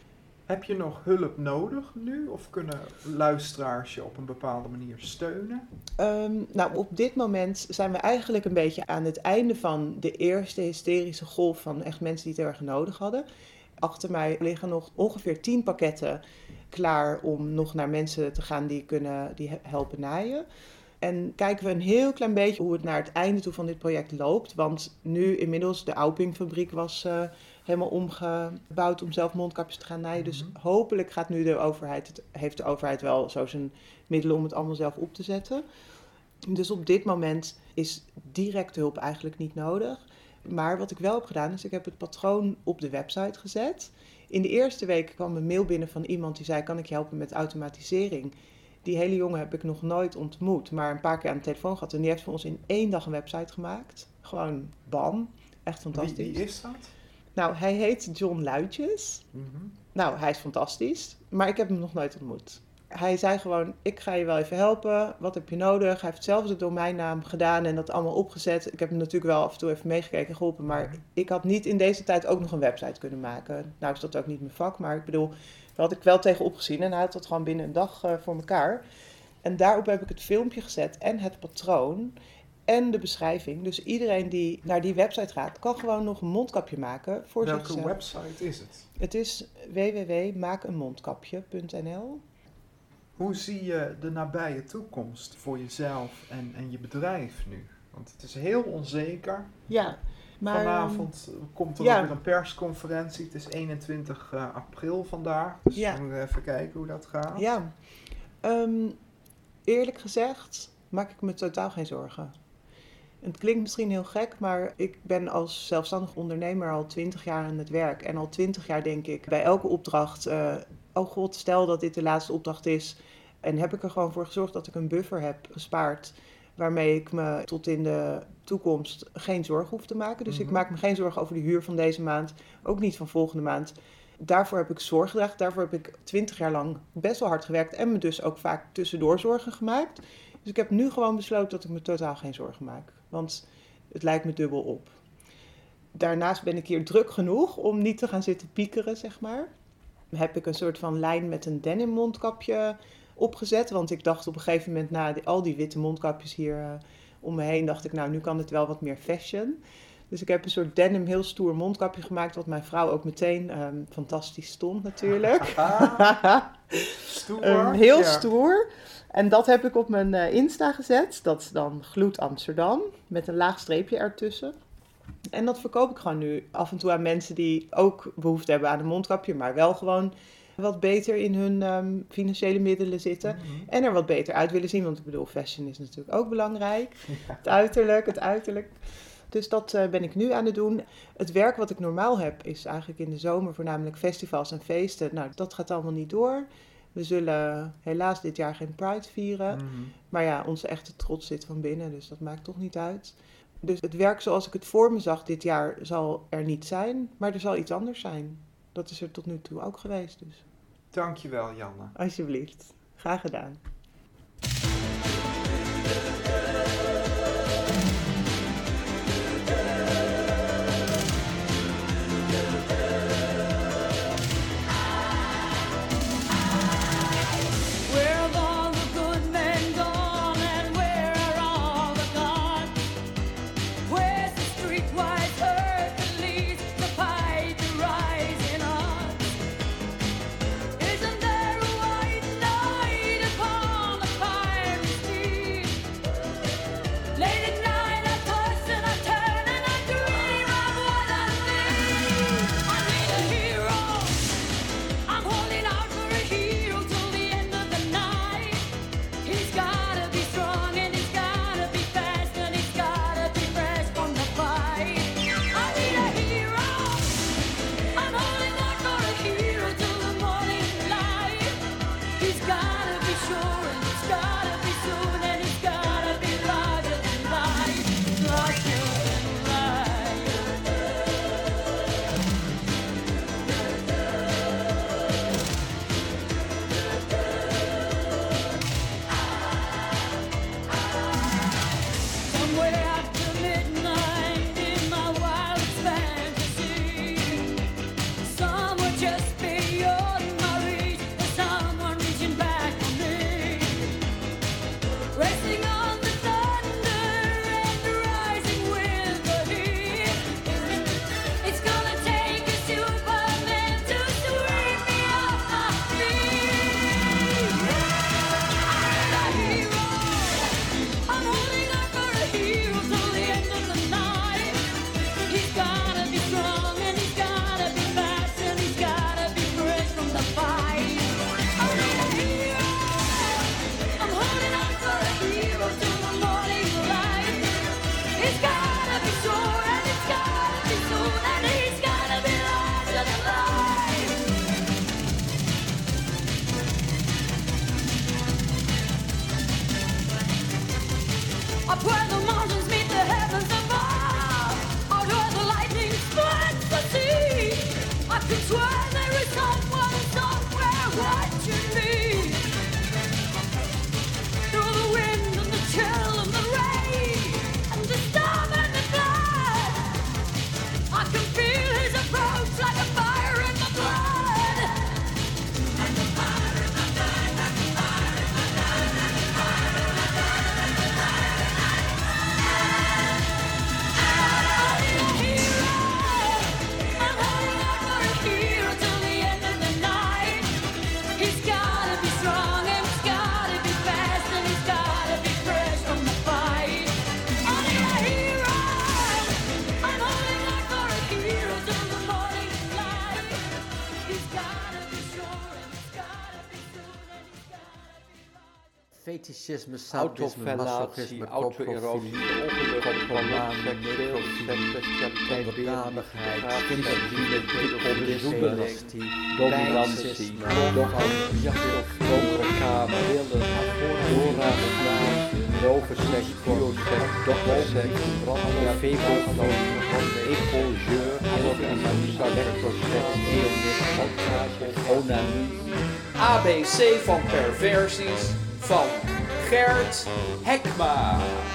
Heb je nog hulp nodig nu? Of kunnen luisteraars je op een bepaalde manier steunen? Nou, op dit moment zijn we eigenlijk een beetje aan het einde van de eerste hysterische golf van echt mensen die het heel erg nodig hadden. Achter mij liggen nog ongeveer 10 pakketten klaar om nog naar mensen te gaan die helpen naaien. En kijken we een heel klein beetje hoe het naar het einde toe van dit project loopt. Want nu inmiddels de Auping-fabriek was helemaal omgebouwd om zelf mondkapjes te gaan naaien. Dus hopelijk gaat nu heeft de overheid wel zo zijn middelen om het allemaal zelf op te zetten. Dus op dit moment is directe hulp eigenlijk niet nodig. Maar wat ik wel heb gedaan is, ik heb het patroon op de website gezet. In de eerste week kwam een mail binnen van iemand die zei, kan ik je helpen met automatisering? Die hele jongen heb ik nog nooit ontmoet, maar een paar keer aan de telefoon gehad. En die heeft voor ons in 1 dag een website gemaakt. Gewoon bam, echt fantastisch. Wie is dat? Nou, hij heet John Luitjes. Nou, hij is fantastisch, maar ik heb hem nog nooit ontmoet. Hij zei gewoon, ik ga je wel even helpen. Wat heb je nodig? Hij heeft zelf de domeinnaam gedaan en dat allemaal opgezet. Ik heb hem natuurlijk wel af en toe even meegekeken en geholpen. Maar ik had niet in deze tijd ook nog een website kunnen maken. Nou is dat ook niet mijn vak, maar ik bedoel, daar had ik wel tegenop gezien. En hij had dat gewoon binnen een dag voor elkaar. En daarop heb ik het filmpje gezet en het patroon en de beschrijving. Dus iedereen die naar die website gaat, kan gewoon nog een mondkapje maken voor zichzelf. Welke website is het? Het is www.maakenmondkapje.nl. Hoe zie je de nabije toekomst voor jezelf en je bedrijf nu? Want het is heel onzeker. Ja, maar vanavond komt er ook weer een persconferentie. Het is 21 april vandaag. Dus we moeten even kijken hoe dat gaat. Ja, eerlijk gezegd maak ik me totaal geen zorgen. Het klinkt misschien heel gek, maar ik ben als zelfstandig ondernemer al 20 jaar aan het werk. En al 20 jaar denk ik bij elke opdracht, oh god, stel dat dit de laatste opdracht is. En heb ik er gewoon voor gezorgd dat ik een buffer heb gespaard, waarmee ik me tot in de toekomst geen zorgen hoef te maken. Dus ik maak me geen zorgen over de huur van deze maand, ook niet van volgende maand. Daarvoor heb ik zorg gedragen, daarvoor heb ik 20 jaar lang best wel hard gewerkt en me dus ook vaak tussendoor zorgen gemaakt. Dus ik heb nu gewoon besloten dat ik me totaal geen zorgen maak, want het lijkt me dubbel op. Daarnaast ben ik hier druk genoeg om niet te gaan zitten piekeren, zeg maar. Heb ik een soort van lijn met een denim mondkapje opgezet, want ik dacht op een gegeven moment na al die witte mondkapjes hier om me heen, dacht ik nou, nu kan het wel wat meer fashion. Dus ik heb een soort denim heel stoer mondkapje gemaakt, wat mijn vrouw ook meteen fantastisch stond natuurlijk. Stoer. Heel stoer. En dat heb ik op mijn Insta gezet. Dat is dan Gloed Amsterdam, met een laag streepje ertussen. En dat verkoop ik gewoon nu af en toe aan mensen die ook behoefte hebben aan een mondkapje, maar wel gewoon wat beter in hun financiële middelen zitten. En er wat beter uit willen zien, want ik bedoel, fashion is natuurlijk ook belangrijk. Ja. Het uiterlijk. Dus dat ben ik nu aan het doen. Het werk wat ik normaal heb is eigenlijk in de zomer voornamelijk festivals en feesten. Nou, dat gaat allemaal niet door. We zullen helaas dit jaar geen Pride vieren. Maar ja, onze echte trots zit van binnen, dus dat maakt toch niet uit. Dus het werk zoals ik het voor me zag dit jaar zal er niet zijn, maar er zal iets anders zijn. Dat is er tot nu toe ook geweest dus. Dankjewel, Janne. Alsjeblieft. Graag gedaan. Just be your mind. Up where the mountains meet the heavens above, out where the lightning splits the sea. I could swear there is someone somewhere watching me. Through the wind and the chill and the rain and the storm and the flood, I can feel his approach like a fire in my blood. Like a fire in my blood, like a fire in my blood, like a fire in my blood, like a fire in my blood. I'm a hero. I'm holding out for a hero till the end of the night. He's gotta be strong and he's gotta be fast and he's gotta be fresh from the fight. Only a hero. I'm holding out for a hero till the morning light. He's gotta be sure and he's gotta be soon and he's gotta be large. Fetischisme, sadisme, Autofellatie, masochisme, auto-erosie, coprofilie, ongeluk, onderdanigheid, kinderdienende, dynastie, dominantie, donkerkamer, doorraadslagen, roverseks, bioseks, dokterseks, epongeur, electroseks, eonist, onanie. ABC van perversies van Gert Hekma.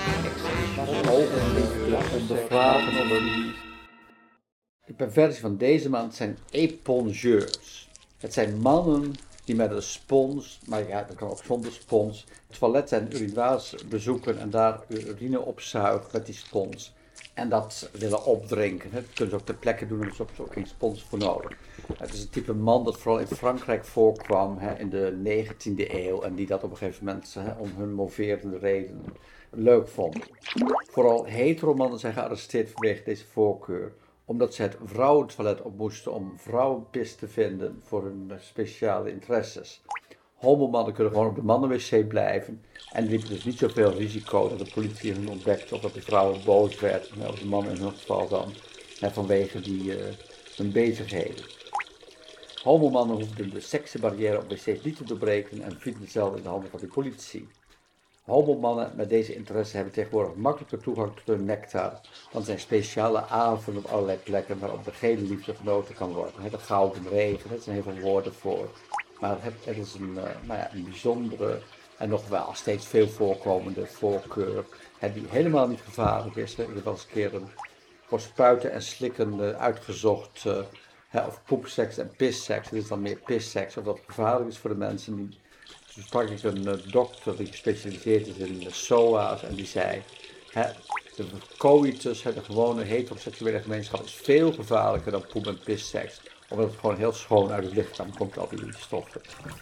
De perversie van deze maand zijn epongeurs. Het zijn mannen die met een spons, maar ja, dat kan ook zonder spons, het toilet en urinoirs bezoeken en daar urine opzuigen met die spons. En dat willen opdrinken. Dat kunnen ze ook ter plekke doen, daar is ook geen spons voor nodig. Het is een type man dat vooral in Frankrijk voorkwam in de 19e eeuw en die dat op een gegeven moment om hun moverende redenen leuk vonden. Vooral hetero-mannen zijn gearresteerd vanwege deze voorkeur, omdat ze het vrouwentoilet op moesten om vrouwenpis te vinden voor hun speciale interesses. Homomannen kunnen gewoon op de mannenwc blijven en liepen dus niet zoveel risico dat de politie hun ontdekte of dat de vrouwen boos werd, of de mannen in hun geval dan, vanwege hun bezigheden. Homomannen hoefden de seksenbarrière op wc's niet te doorbreken en vielen zelden in de handen van de politie. Homomannen met deze interesse hebben tegenwoordig makkelijker toegang tot hun nectar, dan zijn speciale avonden op allerlei plekken waarop de gele liefde genoten kan worden. De gouden regen, daar zijn heel veel woorden voor. Maar het is een bijzondere en nog wel steeds veel voorkomende voorkeur, die helemaal niet gevaarlijk is. Ik heb wel eens een keer voor spuiten en slikken uitgezocht of poepseks en pisseks. Het is dan meer pisseks, of dat gevaarlijk is voor de mensen. Toen sprak ik een dokter die gespecialiseerd is in SOA's en die zei, de coitus, de gewone heteroseksuele gemeenschap, is veel gevaarlijker dan poep- en pisseks. Omdat het gewoon heel schoon uit het lichaam komt, al die stoffen.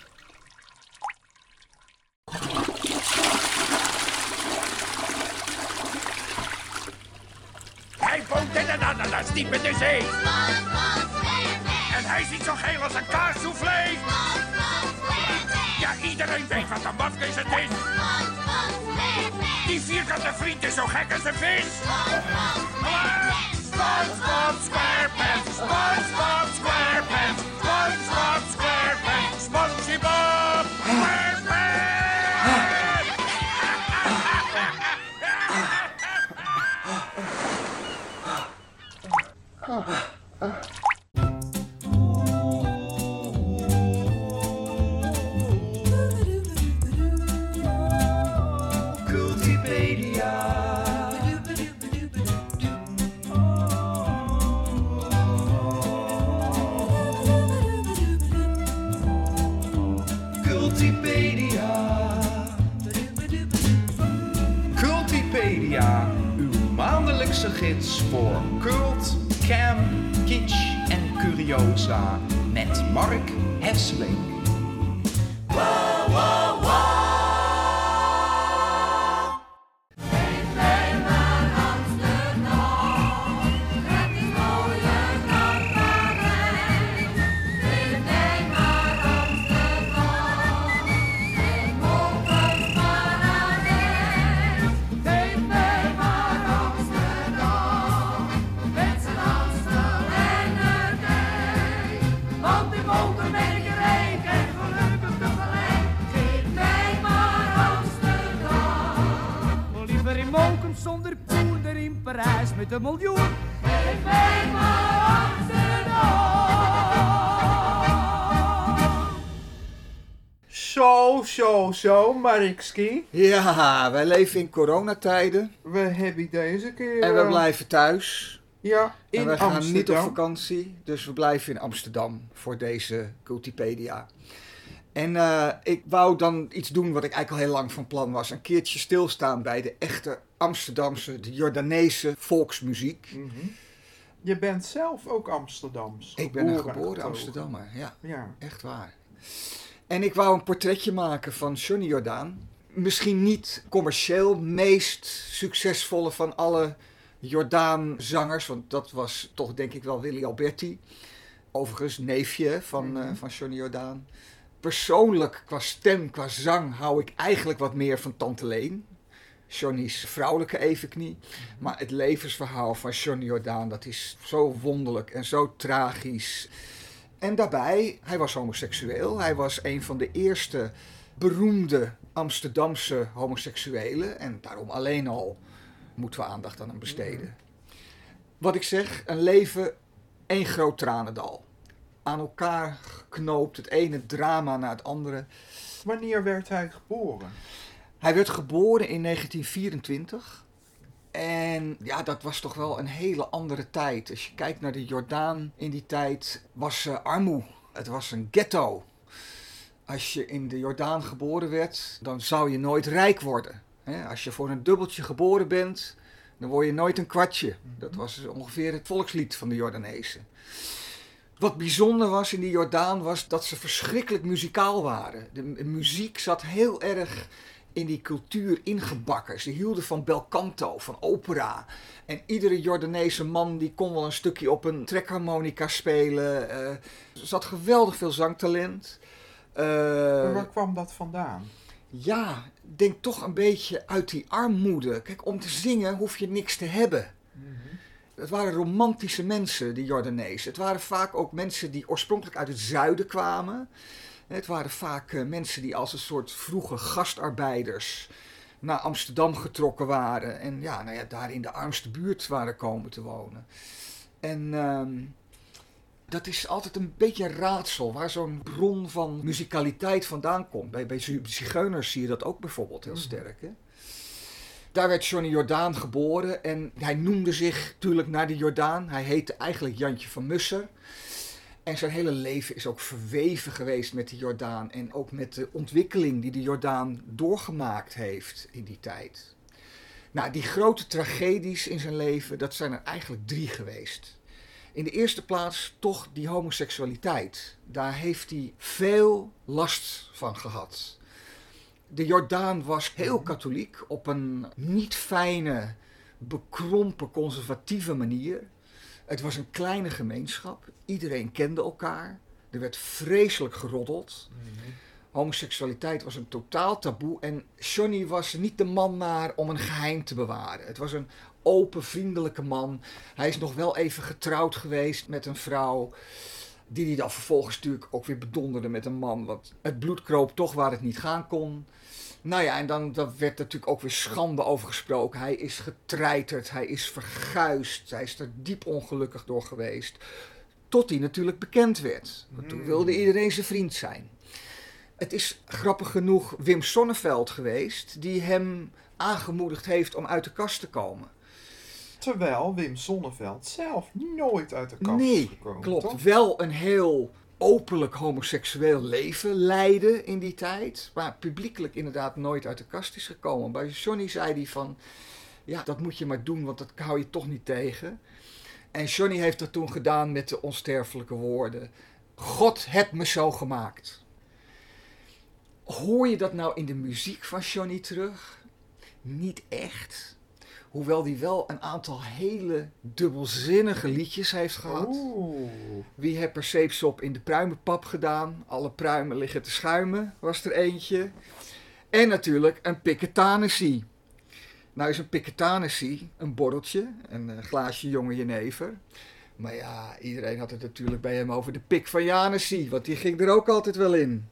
Hij woont in een ananas diep in de zee. En hij ziet zo geel als een kaassoufflé. Ja, iedereen weet wat een mafkees het is. Die vierkante vriend is zo gek als een vis. SpongeBob SquarePants, SpongeBob SquarePants, SpongeBob SquarePants, SpongeBob SquarePants. Cultipedia, uw maandelijkse gids voor cult, cam, kitsch en curiosa met Mark Hesseling. Want die motor met gereden. reis met een miljoen. Ik weet maar Amsterdam. Zo, Marikski. Ja, wij leven in coronatijden We hebben deze keer... en we blijven thuis. Ja, in En we gaan Amsterdam. niet op vakantie, dus we blijven in Amsterdam voor deze Cultipedia. En ik wou dan iets doen wat ik eigenlijk al heel lang van plan was. Een keertje stilstaan bij de echte Amsterdamse, de Jordaanese volksmuziek. Je bent zelf ook Amsterdams. Ik ben een geboren en geboren getogen. Amsterdammer, ja, Ja. echt waar. En ik wou een portretje maken van Johnny Jordaan. Misschien niet commercieel meest succesvolle van alle Jordaan-zangers, want dat was toch denk ik wel Willy Alberti. Overigens neefje van Johnny Jordaan. Persoonlijk, qua stem, qua zang, hou ik eigenlijk wat meer van Tante Leen. Johnny's vrouwelijke evenknie. Maar het levensverhaal van Johnny Jordaan, dat is zo wonderlijk en zo tragisch. En daarbij, hij was homoseksueel. Hij was een van de eerste beroemde Amsterdamse homoseksuelen. En daarom alleen al moeten we aandacht aan hem besteden. Wat ik zeg, een leven, één groot tranendal. Aan elkaar geknoopt, het ene drama na het andere. Wanneer werd hij geboren? Hij werd geboren in 1924. En ja, dat was toch wel een hele andere tijd. Als je kijkt naar de Jordaan in die tijd, was armoe. Het was een ghetto. Als je in de Jordaan geboren werd, dan zou je nooit rijk worden. Als je voor een dubbeltje geboren bent, dan word je nooit een kwartje. Dat was ongeveer het volkslied van de Jordanezen. Wat bijzonder was in die Jordaan was dat ze verschrikkelijk muzikaal waren. De muziek zat heel erg in die cultuur ingebakken. Ze hielden van bel canto, van opera. En iedere Jordaanese man die kon wel een stukje op een trekharmonica spelen. Er zat geweldig veel zangtalent. Waar kwam dat vandaan? Ja, ik denk toch een beetje uit die armoede. Kijk, om te zingen hoef je niks te hebben. Het waren romantische mensen, die Jordanezen. Het waren vaak ook mensen die oorspronkelijk uit het zuiden kwamen. Het waren vaak mensen die als een soort vroege gastarbeiders naar Amsterdam getrokken waren. En ja, nou ja, daar in de armste buurt waren komen te wonen. En dat is altijd een beetje een raadsel, waar zo'n bron van muzikaliteit vandaan komt. Bij zigeuners zie je dat ook bijvoorbeeld heel sterk. Hè? Daar werd Johnny Jordaan geboren en hij noemde zich natuurlijk naar de Jordaan. Hij heette eigenlijk Jantje van Musser. En zijn hele leven is ook verweven geweest met de Jordaan en ook met de ontwikkeling die de Jordaan doorgemaakt heeft in die tijd. Nou, die grote tragedies in zijn leven, dat zijn er eigenlijk 3 geweest. In de eerste plaats toch die homoseksualiteit. Daar heeft hij veel last van gehad. De Jordaan was heel katholiek op een niet fijne, bekrompen, conservatieve manier. Het was een kleine gemeenschap. Iedereen kende elkaar. Er werd vreselijk geroddeld. Homoseksualiteit was een totaal taboe. En Johnny was niet de man naar om een geheim te bewaren. Het was een open, vriendelijke man. Hij is nog wel even getrouwd geweest met een vrouw, die hij dan vervolgens natuurlijk ook weer bedonderde met een man. Want het bloed kroop toch waar het niet gaan kon. Nou ja, en dan werd natuurlijk ook weer schande over gesproken. Hij is getreiterd, hij is verguisd, hij is er diep ongelukkig door geweest. Tot hij natuurlijk bekend werd. Want toen wilde iedereen zijn vriend zijn. Het is grappig genoeg Wim Sonneveld geweest die hem aangemoedigd heeft om uit de kast te komen. Terwijl Wim Sonneveld zelf nooit uit de kast is gekomen. Klopt. Toch? Wel een heel openlijk homoseksueel leven leiden in die tijd. Maar publiekelijk inderdaad nooit uit de kast is gekomen. Bij Johnny zei hij van, ja, dat moet je maar doen, want dat hou je toch niet tegen. En Johnny heeft dat toen gedaan met de onsterfelijke woorden: God heeft me zo gemaakt. Hoor je dat nou in de muziek van Johnny terug? Niet echt. Hoewel hij wel een aantal hele dubbelzinnige liedjes heeft gehad. Wie heeft er zeepsop in de pruimenpap gedaan? Alle pruimen liggen te schuimen, was er eentje. En natuurlijk een piketanessie. Nou is een piketanessie een borreltje, een glaasje jonge jenever. Maar ja, iedereen had het natuurlijk bij hem over de pik van Janessie, want die ging er ook altijd wel in.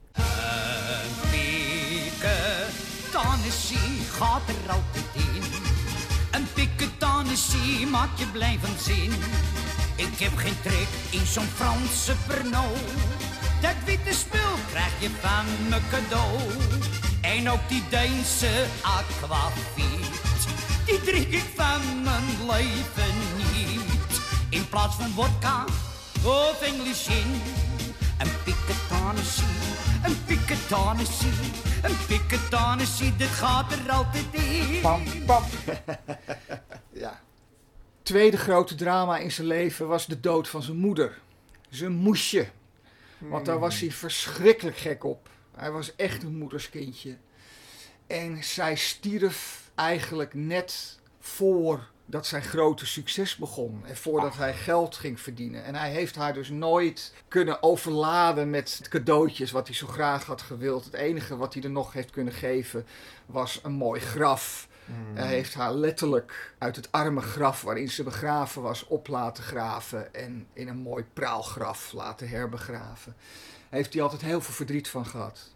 Een piketanessie gaat er altijd in. Een piketanessie Tennessee maakt je blij van zin. Ik heb geen trek in zo'n Franse Pernod. Dat witte spul krijg je van me cadeau. En ook die Deense aquavit, die drink ik van mijn leven niet. In plaats van vodka of English gin, een Tennessee, een Tennessee, een Tennessee, dit gaat er altijd in. Pam, pam. Ja. Tweede grote drama in zijn leven was de dood van zijn moeder. Zijn moesje. Want daar was hij verschrikkelijk gek op. Hij was echt een moederskindje. En zij stierf eigenlijk net voordat zijn grote succes begon. En voordat hij geld ging verdienen. En hij heeft haar dus nooit kunnen overladen met cadeautjes wat hij zo graag had gewild. Het enige wat hij er nog heeft kunnen geven was een mooi graf. Hij heeft haar letterlijk uit het arme graf waarin ze begraven was op laten graven. En in een mooi praalgraf laten herbegraven. Daar heeft hij altijd heel veel verdriet van gehad.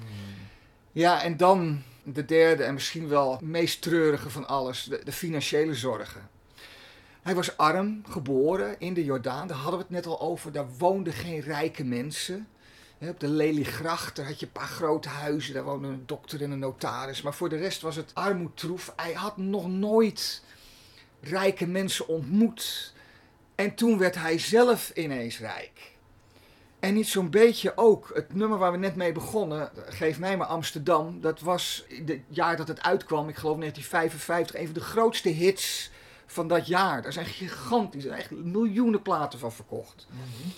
Ja, en dan de derde en misschien wel het meest treurige van alles, de financiële zorgen. Hij was arm, geboren in de Jordaan, daar hadden we het net al over. Daar woonden geen rijke mensen. Op de Leliegracht, daar had je een paar grote huizen, daar woonde een dokter en een notaris. Maar voor de rest was het armoedtroef. Hij had nog nooit rijke mensen ontmoet. En toen werd hij zelf ineens rijk. En niet zo'n beetje ook. Het nummer waar we net mee begonnen, Geef mij maar Amsterdam, dat was het jaar dat het uitkwam, ik geloof 1955, een van de grootste hits van dat jaar. Daar zijn gigantisch, echt miljoenen platen van verkocht.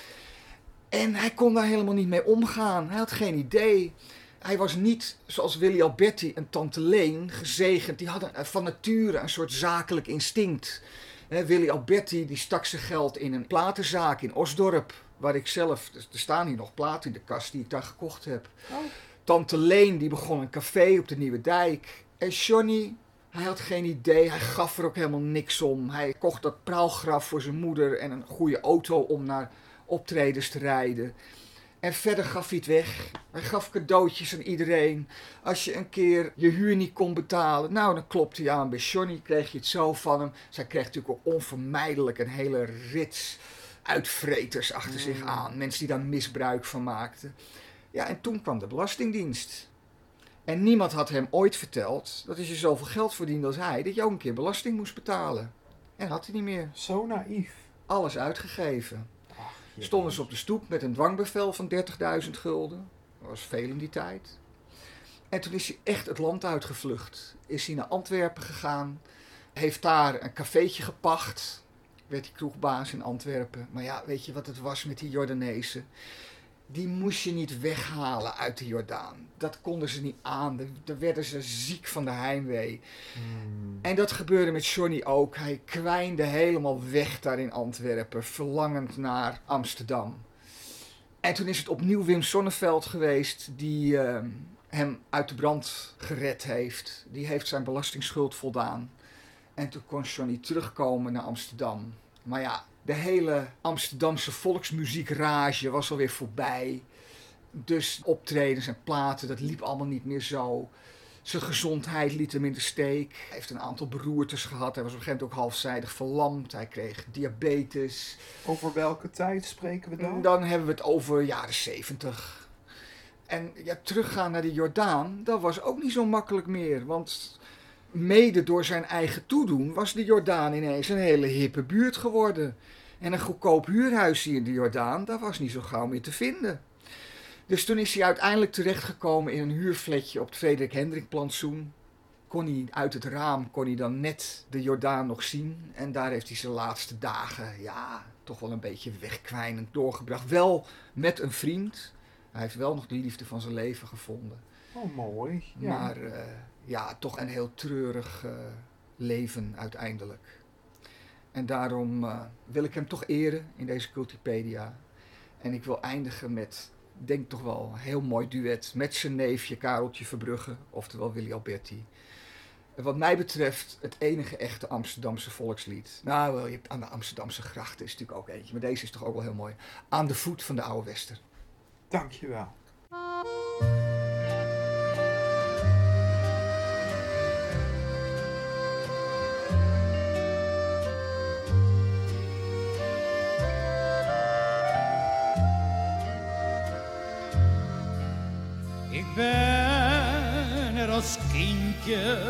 En hij kon daar helemaal niet mee omgaan. Hij had geen idee. Hij was niet, zoals Willy Alberti en Tante Leen, gezegend. Die hadden van nature een soort zakelijk instinct. Willy Alberti die stak zijn geld in een platenzaak in Osdorp. Waar ik zelf, er staan hier nog platen in de kast die ik daar gekocht heb. Tante Leen die begon een café op de Nieuwe Dijk. En Johnny, hij had geen idee. Hij gaf er ook helemaal niks om. Hij kocht dat praalgraf voor zijn moeder en een goede auto om naar optredens te rijden. En verder gaf hij het weg. Hij gaf cadeautjes aan iedereen. Als je een keer je huur niet kon betalen, nou dan klopte hij aan bij Johnny, kreeg je het zo van hem. Zij kreeg natuurlijk ook onvermijdelijk een hele rits uitvreters achter zich aan. Mensen die daar misbruik van maakten. Ja, en toen kwam de Belastingdienst. En niemand had hem ooit verteld dat als je zoveel geld verdiende als hij, dat je ook een keer belasting moest betalen. En had hij niet meer. Zo naïef. Alles uitgegeven. Stonden ze op de stoep met een dwangbevel van 30.000 gulden. Dat was veel in die tijd. En toen is hij echt het land uitgevlucht. Is hij naar Antwerpen gegaan. Heeft daar een cafeetje gepacht. Werd hij kroegbaas in Antwerpen. Maar ja, weet je wat het was met die Jordanezen? Die moest je niet weghalen uit de Jordaan. Dat konden ze niet aan. Daar werden ze ziek van de heimwee. En dat gebeurde met Johnny ook. Hij kwijnde helemaal weg daar in Antwerpen, verlangend naar Amsterdam. En toen is het opnieuw Wim Sonneveld geweest die hem uit de brand gered heeft. Die heeft zijn belastingsschuld voldaan. En toen kon Johnny terugkomen naar Amsterdam. Maar ja, de hele Amsterdamse volksmuziekrage was alweer voorbij. Dus optredens en platen, dat liep allemaal niet meer zo. Zijn gezondheid liet hem in de steek. Hij heeft een aantal beroertes gehad. Hij was op een gegeven moment ook halfzijdig verlamd. Hij kreeg diabetes. Over welke tijd spreken we dan? Dan hebben we het over jaren 70. En ja, teruggaan naar de Jordaan, dat was ook niet zo makkelijk meer. Want mede door zijn eigen toedoen was de Jordaan ineens een hele hippe buurt geworden. En een goedkoop huurhuisje in de Jordaan, dat was niet zo gauw meer te vinden. Dus toen is hij uiteindelijk terechtgekomen in een huurflatje op het Frederik Hendrik plantsoen. Kon hij uit het raam, kon hij dan net de Jordaan nog zien. En daar heeft hij zijn laatste dagen, ja, toch wel een beetje wegkwijnend doorgebracht. Wel met een vriend. Hij heeft wel nog de liefde van zijn leven gevonden. Oh, mooi. Ja. Maar ja, toch een heel treurig leven uiteindelijk. En daarom wil ik hem toch eren in deze Cultipedia. En ik wil eindigen met, denk toch wel, een heel mooi duet met zijn neefje Kareltje Verbrugge, oftewel Willy Alberti. Wat mij betreft het enige echte Amsterdamse volkslied. Nou, wel, je hebt aan de Amsterdamse grachten is natuurlijk ook eentje, maar deze is toch ook wel heel mooi. Aan de voet van de oude Wester. Dankjewel. ben er als kindje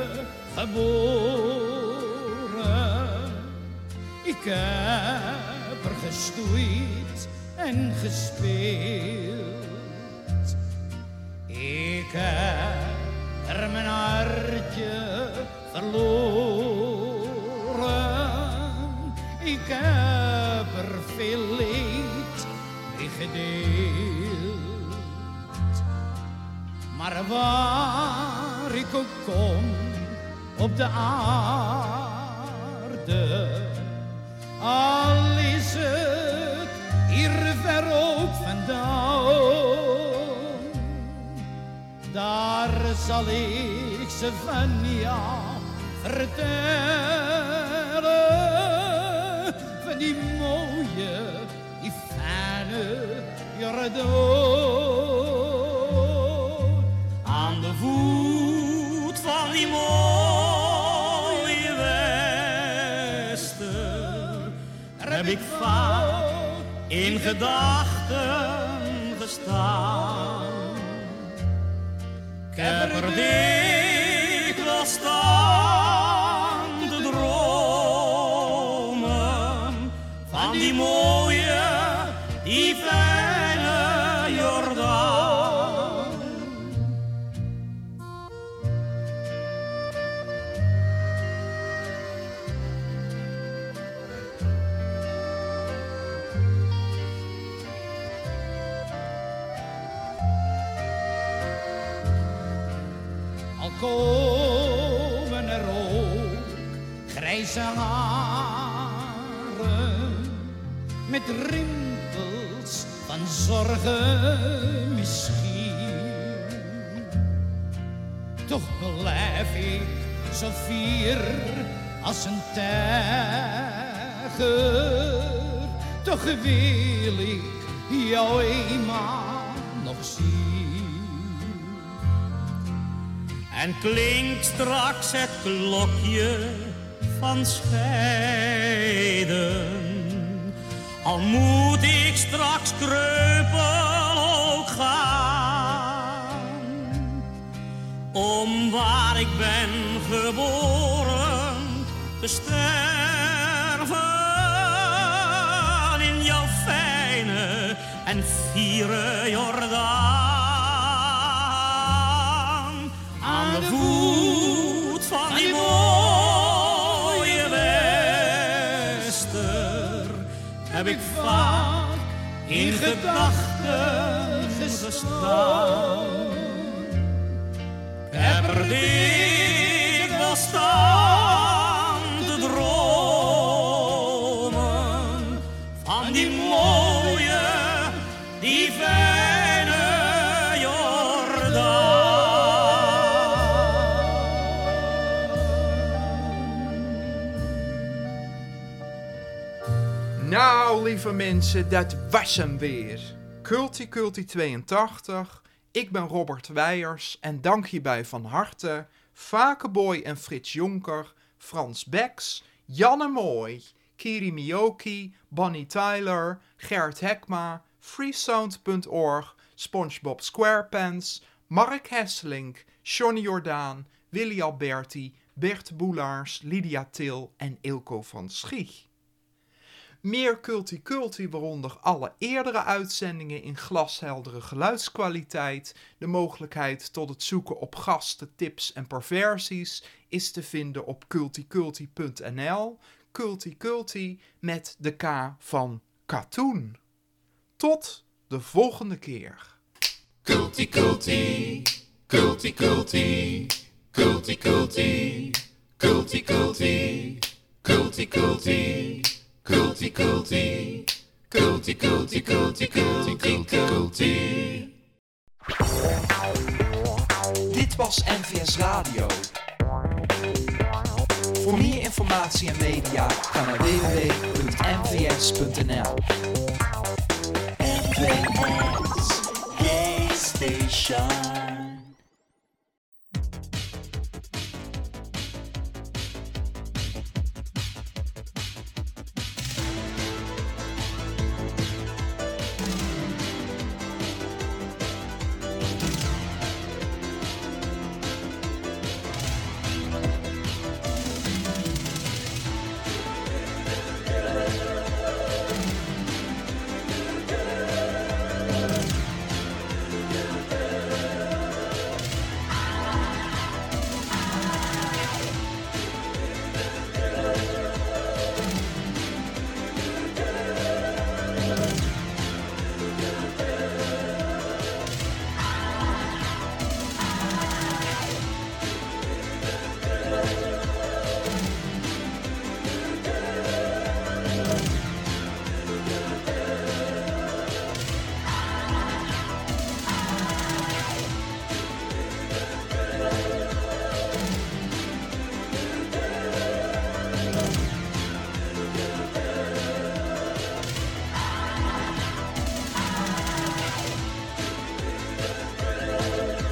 geboren. Ik heb er gestoeid en gespeeld. Ik heb er mijn hartje verloren. Ik heb er veel leed mee gedeeld. Maar waar ik ook kom op de aarde, al is het hier ver ook vandaan, daar zal ik ze van jou vertellen, van die mooie, die fijne Jordaan. Aan de voet van die mooie Wester heb ik vaak in gedachten gestaan. Ik heb er dikwijls staan te dromen van die mooie, die fijne Jordaan. Al komen er ook grijze haren met rimpels van zorgen misschien, toch blijf ik zo fier als een tijger. Toch wil ik jou eenmaal nog zien. En klinkt straks het klokje van scheiden, al moet ik straks kreupel ook gaan, om waar ik ben geboren te sterven in jouw fijne en fiere Jordaan. Aan de voet van die mooie Wester heb ik vaak in gedachten gestaan. Ik heb er dikwijls staan te dromen van die mooie, die fijne Jordaan. Nou, lieve mensen, dat was hem weer. Culti 82. Ik ben Robert Weijers en dank hierbij van harte Vakeboy en Frits Jonker, Frans Beks, Janne Mooi, Kiri Miyoki, Bonnie Tyler, Gert Hekma, freesound.org, SpongeBob SquarePants, Mark Hesselink, Johnny Jordaan, Willy Alberti, Bert Boelaars, Lydia Til en Ilko van Schiech. Meer Culti, waaronder alle eerdere uitzendingen in glasheldere geluidskwaliteit, de mogelijkheid tot het zoeken op gasten, tips en perversies, is te vinden op culticulti.nl. Culti met de K van katoen. Tot de volgende keer. Culti, culti, culti, culti, culti, culti, culti, culti, culti, culti. Culti, culti, culti, culti, culti, culti, culti. Dit was NVS Radio. Voor meer informatie en media ga naar www.nvs.nl. NVS Gay Station.